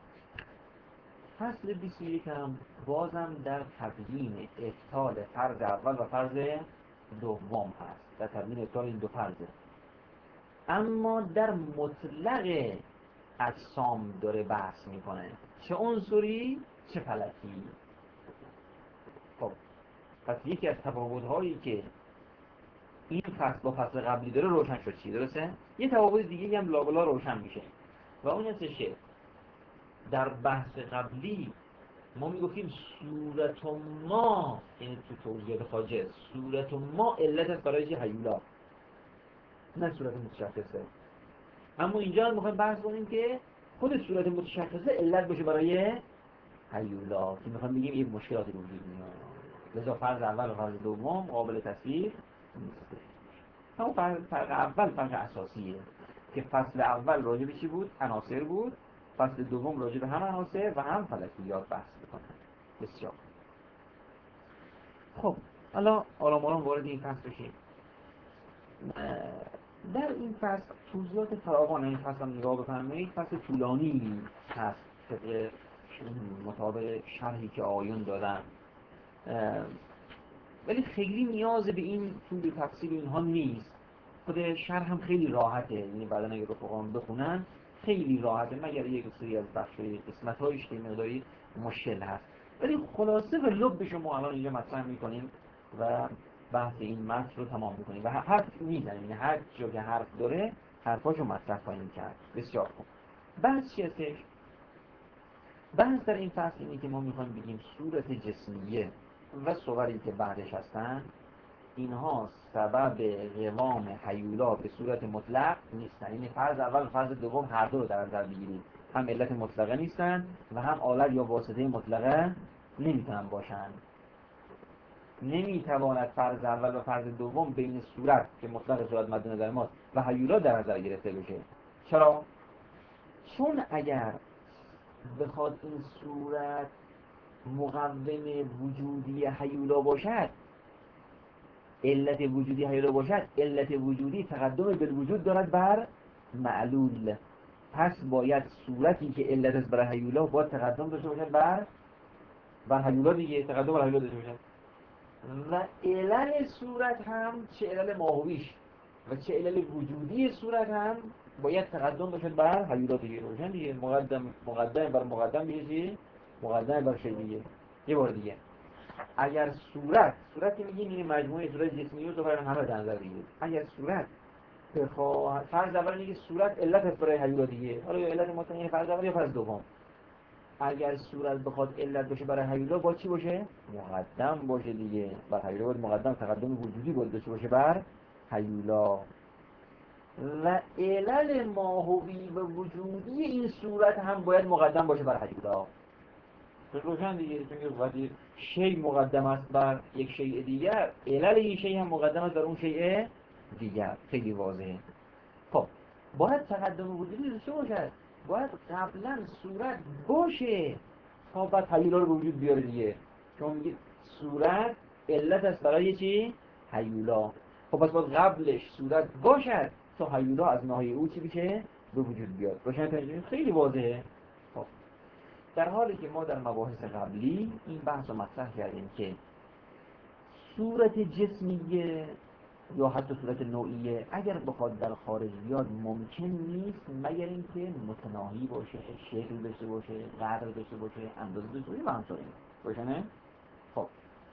Speaker 1: فصل بیست و یک هم بازم در تبیین ابطال فرض اول و فرض دوم هست، در تبیین ابطال این دو فرضه، اما در مطلق اجسام داره بحث میکنه، چه عنصری چه فلکی. خب پس یکی از تفاوت‌هایی که این فصل با فصل قبلی داره روشن شد چی؟ درسته؟ یه تفاوت دیگه هم لابلا روشن میشه و اون هستش که در بحث قبلی ما میگفتیم صورت ما، یعنی تو توضیحات خارجه صورت ما علت است برای چه؟ هیولا، نه صورت متشخصه. اما اینجا میخوایم بحث کنیم که خود صورت متشخصه علت باشه برای هیولا، که میخوایم بگیم یک مشکلاتی وجود میاد. لذا فرض اول و فرض دوم قابل تصویر نیست. همون فرق اول فرق اساسیه که فصل اول راجع به چی بود؟ عناصر بود. فصل دوم راجع به هم عناصر و هم فلکیات بحث میکنه. بسیار خب، حالا آرام آرام وارد این فصل بشیم. در این فصل توضیحات فراوان این فصل هم نگاه بفرمایید. فصل طولانی هست طبق مطابق شرحی که آقایون دادن، ولی خیلی نیاز به این طول تفصیل اینها نیست. خود شرح هم خیلی راحته، یعنی بعدا اگه رفقان بخونن خیلی راحته، مگر یک سری از بخش‌های قسمت‌هایش که مقداری مشکل هست. ولی خلاصه و لب شما الان اینجا مطرح می‌کنیم و بحث این متن رو تمام می‌کنیم و حرف می‌زنیم، یعنی هر جا که حرف داره حرفاشو مطرح خواهیم کرد. بسیار خوب. بحث چی هستش؟ بحث در این فصل اینه که ما می‌خوایم بگیم صورت جسمیه و صوری که بعدش هستن اینها سبب قوام هیولا به صورت مطلق نیستن. یعنی فرض اول و فرض دوم هر دو رو در نظر بگیرید، هم علت مطلقه نیستن و هم آلت یا واسطه مطلقه نمیتونن باشن. نمیتواند فرض اول و فرض دوم بین صورت که مطلق صورت مد نظر ماست و هیولا در نظر گرفته بشه. چرا؟ چون اگر بخواد این صورت مقوم وجودی هیولا باشد، علت وجودی هیولا باشد، علت وجودی تقدم بالوجود دارد بر معلول. پس باید صورتی که علت است برای هیولا باید تقدم داشته باشد بر بر هیولا دیگه، تقدم بر هیولا داشته باشد. و علل صورت هم چه علل ماهویش و چه علل وجودی صورت هم باید تقدم باشد بر هیولا دیگه. روشن دیگه، مقدم مقدم بر مقدم میشه، مقدم بر شی دیگه. یه بار دیگه اگر صورت صورتی میگیم این مجموعه صورت جسمی رو برای همه در نظر بگیرید. اگر صورت بخواد فرض اول میگه صورت علت است برای هیولا دیگه، حالا یا علت مطلق یعنی فرض اول یا فرض دوم. اگر صورت بخواد علت باشه برای هیولا با چی باشه؟ مقدم باشه دیگه. بر هیولا باید مقدم تقدم وجودی باید داشته باشه بر هیولا. و علل ماهوی و وجودی این صورت هم باید مقدم باشه بر هیولا. روشن دیگه، چون که وقتی شی مقدم است بر یک شیء دیگر، علل این شی هم مقدم است بر اون شیء دیگر. خیلی واضحه. خب باید تقدم وجودی داشته باشد، باید قبلا صورت باشه تا بعد هیولا رو وجود بیاره دیگه. چون میگه صورت علت است برای چی؟ هیولا. خب پس باید قبلش صورت باشد تا هیولا از ناحیه او چی بشه؟ به وجود بیاد. روشن ترجمه خیلی واضحه. خب در حالی که ما در مباحث قبلی این بحث رو مطرح کردیم که صورت جسمیه یا حتی صورت نوعیه اگر بخواد در خارج بیاد ممکن نیست مگر اینکه متناهی باشه، شکل داشته باشه، قدر داشته باشه، اندازه داشته باشه و همچنین. روشنه؟ خب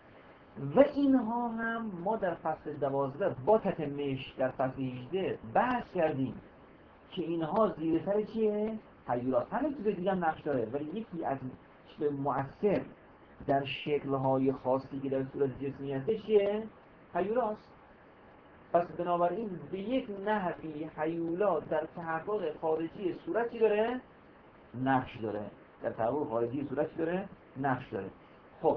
Speaker 1: و اینها هم ما در فصل دوازده با تتمهش در فصل هجده بحث کردیم که اینها زیر سر چیه؟ هیولاست. همه چیز دیگه هم نقش داره، ولی یکی از چیز مؤثر در شکل‌های خاصی که در صورت جسمی هستش چیه؟ هیولاست. پس بنابراین به یک نحوی هیولا در تحقق خارجی صورت چی داره؟ نقش داره. در تحقق خارجی صورت چی داره؟ نقش داره. خب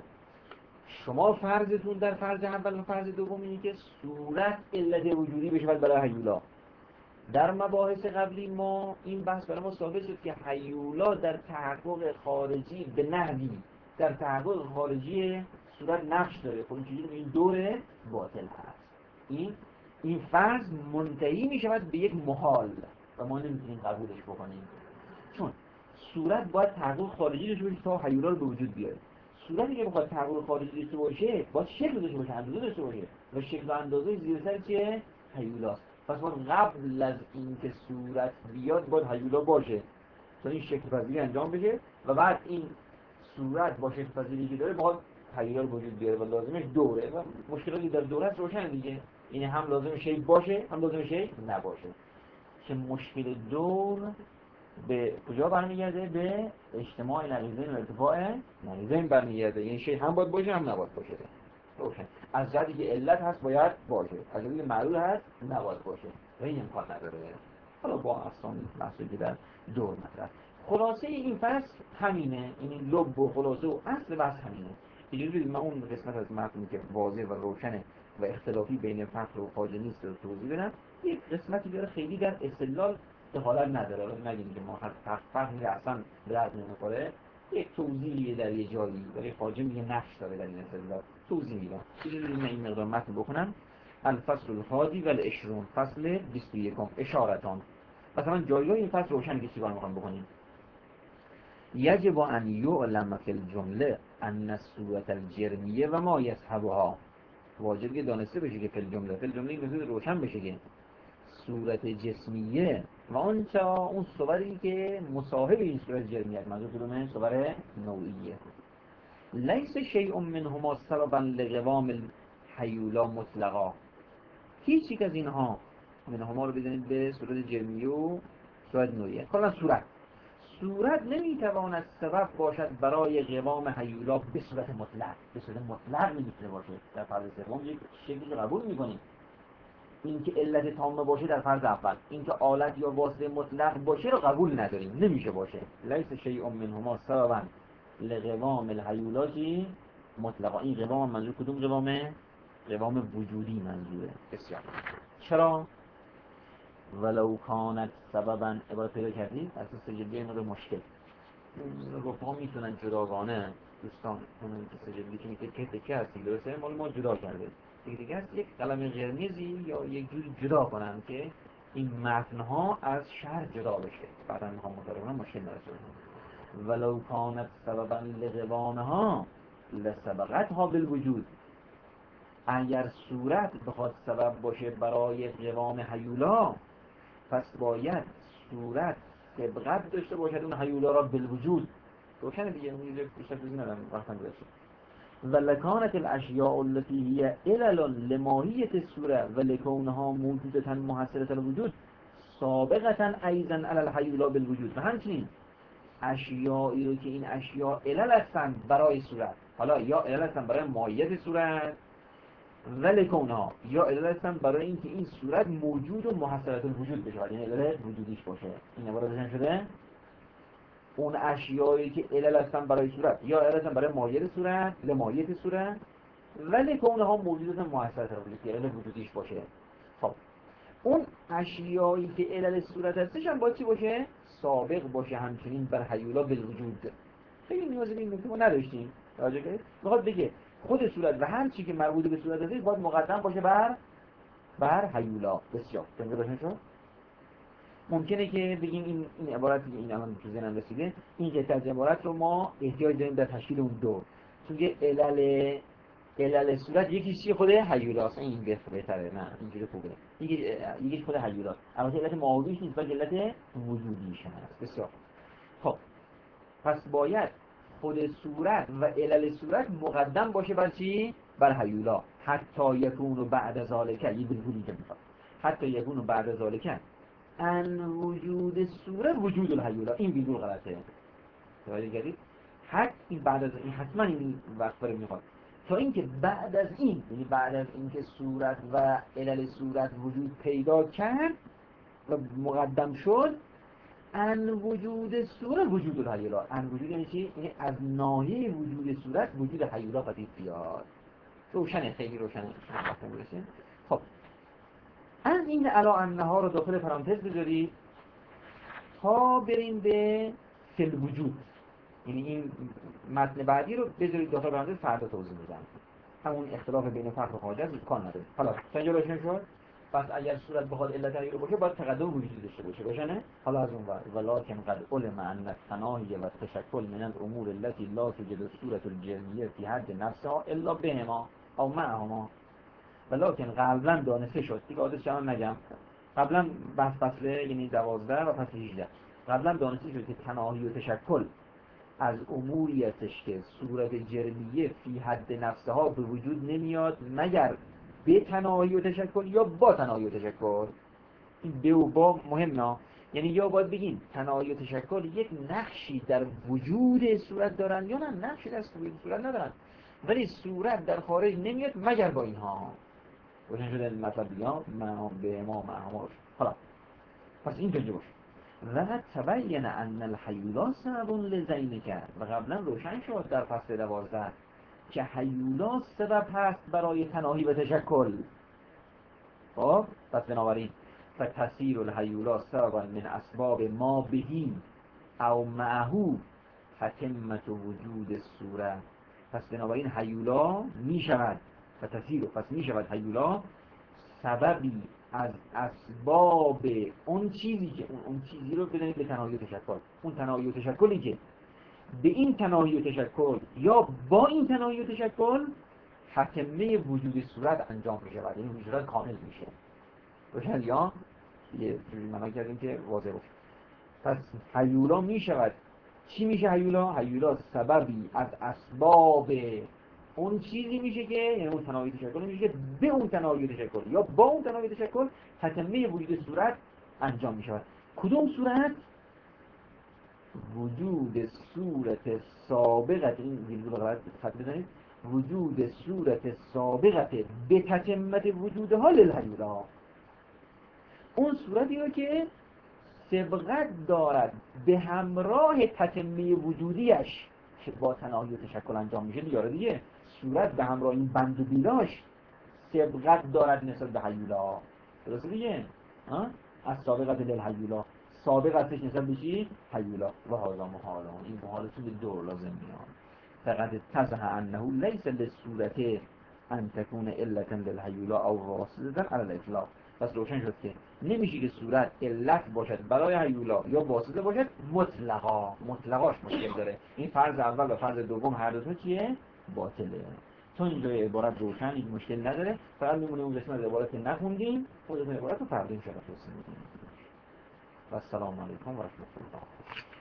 Speaker 1: شما فرضتون در فرض اول و فرض دوم اینه که صورت علت وجودی بشه برای هیولا. در مباحث قبلی ما این بحث برای ما ثابت شد که هیولا در تحقق خارجی به نحوی در تحقق خارجی صورت نقش داره. خب اینجوری این دور باطل هست. این این فرض منتهی می شود به یک محال و ما نمیتونیم قبولش بکنیم، چون صورت باید تحقق خارجی داشته باشه تا هیولا رو به وجود بیاره. صورتی که بخواد تحقق خارجی داشته باشه باید شکل داشته باشه، اندازه داشته باشه و شکل و اندازه زیر سر چیه؟ هیولاست. پس باید قبل از اینکه صورت بیاد باید هیولا باشه تا این شکل پذیری انجام بشه و بعد این صورت با شکل پذیری که داره باید هیولا رو وجود بیاره و لازمش دوره و مشکلاتی در دوره هست روشن دیگه. این هم لازم شی باشه هم لازم شی نباشه که مشکل دور به کجا برمیگرده؟ به اجتماع نقیضین و ارتفاع نقیضین برمیگرده. این شی هم باید باشه هم نباید باشه. روشن. از جهتی که علت هست باید باشه، از جهتی که معلول هست نباید باشه و این امکان نداره. حالا با اصلا مسئله که در دور مطرح. خلاصه این فصل همینه، این لب و خلاصه و اصل بحث همینه. اجازه بدید من اون قسمت از متنی که واضح و روشنه و اختلافی بین فقر و خواجه نیست رو توضیح بدم. یک قسمتی داره خیلی در استدلال دخالت نداره، نگیم که ما فقر فقر اصلا به درد نمیخوره. یک توضیحی در یه جایی برای خواجه میگه نقش داره در این استدلال، توضیح میدم. اجازه بدید من این مقدار متن بخونم. الفصل الحادی و العشرون، فصل بیست و یک، اشارتان. مثلا جایگاه این فصل روشن که چیکار میخوام بکنیم. یجب ان یعلم فی الجمله ان الصورة الجرمیه و ما یصحبها. واجب که دانسته بشه که فی الجمله، فی الجمله این بسید روشن بشه که صورت جسمیه و اون چا اون صوری که مصاحب این صورت جرمیه، منظور کدومه؟ صور نوعیه. لیس شیء منهما سببا لقوام الهیولا مطلقا. هیچ یک از اینها، منهما رو بزنید به صورت جرمیه و صورت نوعیه. کلا صورت صورت نمیتواند سبب باشد برای قوام هیولا به صورت مطلق. به صورت مطلق نمیتونه باشه. در فرض سوم یک شکلی قبول میکنیم اینکه علت تامه باشه در فرض اول، اینکه آلت یا واسطه مطلق باشه رو قبول نداریم، نمیشه باشه. لیس شیء منهما سببا لقوام الهیولا چی؟ مطلقا. این قوام منظور کدوم قوامه؟ قوام وجودی منظوره. بسیار. چرا؟ ولو کانت سببا، عبارت پیدا کردید از سجلی این مشکل رفقا میتونن جداگانه دوستان اونایی که سجلی که میگه که تکه هستی درسته مال ما جدا کرده دیگه دیگه هست یک قلم قرمزی یا یک جوری جدا کنن که این متنها از شرح جدا بشه، بعدا هم مطالبه مشکل نرسونه. ولو کانت سببا لقوامها لسبقتها بالوجود. اگر صورت بخواد سبب باشه برای قوام هیولا پس باید صورت سبقت داشته باشد اون هیولا را بالوجود. روشن دیگه اون یه بیشتر توضیح ندارم وقتا برسه. ولکانت الاشیاء التي هي علل لماهیت الصوره ولکونها موجودة محصلة الوجود سابقة ایضا علی الهیولا بالوجود. و همچنین اشیایی رو که این اشیاء علل هستند برای صورت، حالا یا علل هستند برای ماهیت صورت ولکونها یا علل هستند برای اینکه این صورت موجود و محصلة الوجود بشه، یعنی علل وجودیش باشه. این عبارت روشن شده؟ اون اشیایی که علل هستن برای صورت یا علل هستن برای مایل صورت لمایت صورت، ولی که اونها موجودات مؤثر تراویل که علل وجودیش باشه. خب اون اشیایی که علل صورت هستش هم باید چی باشه؟ سابق باشه همچنین بر هیولا بالوجود. خیلی نیازی به این نکته ما نداشتیم. راجع به میخواد بگه خود صورت و هر چی که مربوط به صورت هست باید مقدم باشه بر بر هیولا. بسیار تنظیم روشن شد. ممکنه که بگیم این این عبارتی که این الان تو ذهنم رسیده، این قطعه از عبارت رو ما احتیاج داریم در تشکیل اون دو، چون که علل علل صورت یکیش چیه؟ خود هیولاست. این بهتره، نه اینجوری خوبه. یکی یکیش خود هیولاست، البته علت ماهویش نیست بلکه علت وجودیش هست. بسیار خب، پس باید خود صورت و علل صورت مقدم باشه بر چی؟ بر هیولا. حتی یکون بعد ذالک، یه بلبولی که میخواد حتی یکون بعد ذالک ان وجود صورت وجود الهیولا. این بلبول غلطه. توجه کردید؟ حتی این بعد از این حتما این وقت برای میخواد تا اینکه بعد از این، یعنی بعد از اینکه صورت و علل صورت وجود پیدا کرد و مقدم شد، ان وجود صورت وجود الهیولا. ان وجود یعنی چی؟ یعنی از ناحیه وجود صورت وجود هیولا پدید بیاد. روشنه، خیلی روشنه. خب از این علا انها رو داخل پرانتز بذارید تا بریم به فل وجود. یعنی این متن بعدی رو بذارید داخل پرانتز، فردا توضیح میدم. همون اختلاف بین فرق و حاجت کار نداره. حالا تا اینجا روشن شد. پس اگر صورت بخواد علت هیولا باشه باید تقدم وجودی داشته باشه. روشنه؟ حالا از اون ور ولکن قد علم ان التناهی و التشکل من الامور التي لا توجد الصورة الجرمیه فی حد نفسها الا بهما او معهما. ولکن قبلا دانسته شد، دیگه عادت شما نگم، قبلا بحث فصله یعنی دوازده و فصل هجده، قبلا دانسته شد که تناهی و تشکل از اموری هستش که صورت جرمیه فی حد نفسها به وجود نمیاد مگر به تناهی و تشکل یا با تناهی و تشکل. این به و با مهمه، یعنی یا باید بگیم تناهی و تشکل یک نقشی در وجود صورت دارن یا نه نقشی در وجود صورت ندارن، ولی صورت در خارج نمیاد مگر با اینها. روشن شده مطلب دیگه ما به ما معمار. حالا پس این جنجه باشه و تبین ان الهیولا سبب لزینک، و قبلا روشن شد در فصل دوازده که هیولا سبب هست برای تناهی و تشکل. خب پس بنابراین فتسیر الهیولا سببا من اسباب ما بهی او معهو فتمت وجود الصورت. پس بنابراین هیولا می شود فتسیر، پس می شود هیولا سببی از اسباب اون چیزی که اون, اون چیزی رو بدونید به تناهی و تشکل، اون تناهی و تشکلی که به این تناهی و تشکل یا با این تناهی و تشکل حتمه وجود صورت انجام می شود، یعنی وجود کامل میشه. روشن یا یه جوری معنا کردیم که واضح باشه. پس هیولا می شود چی میشه؟ هیولا هیولا سببی از اسباب اون چیزی میشه که یعنی اون تناهی تشکل میشه که به اون تناهی تشکل یا با اون تناهی تشکل تتمه وجود صورت انجام میشود. کدوم صورت؟ وجود صورت سابقت، این ویلگول غلط خط بزنید، وجود صورت سابقت به تتمت وجودها للهیولا. اون صورتی رو که سبقت دارد به همراه تتمه وجودیش که با تناهی و تشکل انجام میشه. دیاره دیگه صورت به همراه این بند و بیلاش سبقت دارد نسبت به هیولا. درسته دیگه؟ از سابقت للهیولا، سابق هستش نسبت به چی؟ هیولا. و هذا محال، این محال تو به دور لازم میاد. فقط تزه انه لیس للصورت ان تكون علة للهیولا او واسطة على الاطلاق. پس روشن شد که نمیشه که صورت علت باشد برای هیولا یا واسطه باشد مطلقا. مطلقاش مشکل داره. این فرض اول و فرض دوم هر دو تا چیه؟ باطله. چون اینجا عبارت روشن، این مشکل نداره. فقط میمونه اون قسمت عبارت که نخوندیم، اون قسمت عبارت رو فردا ان شاء الله توضیح میدیم. و السلام علیکم و رحمت الله.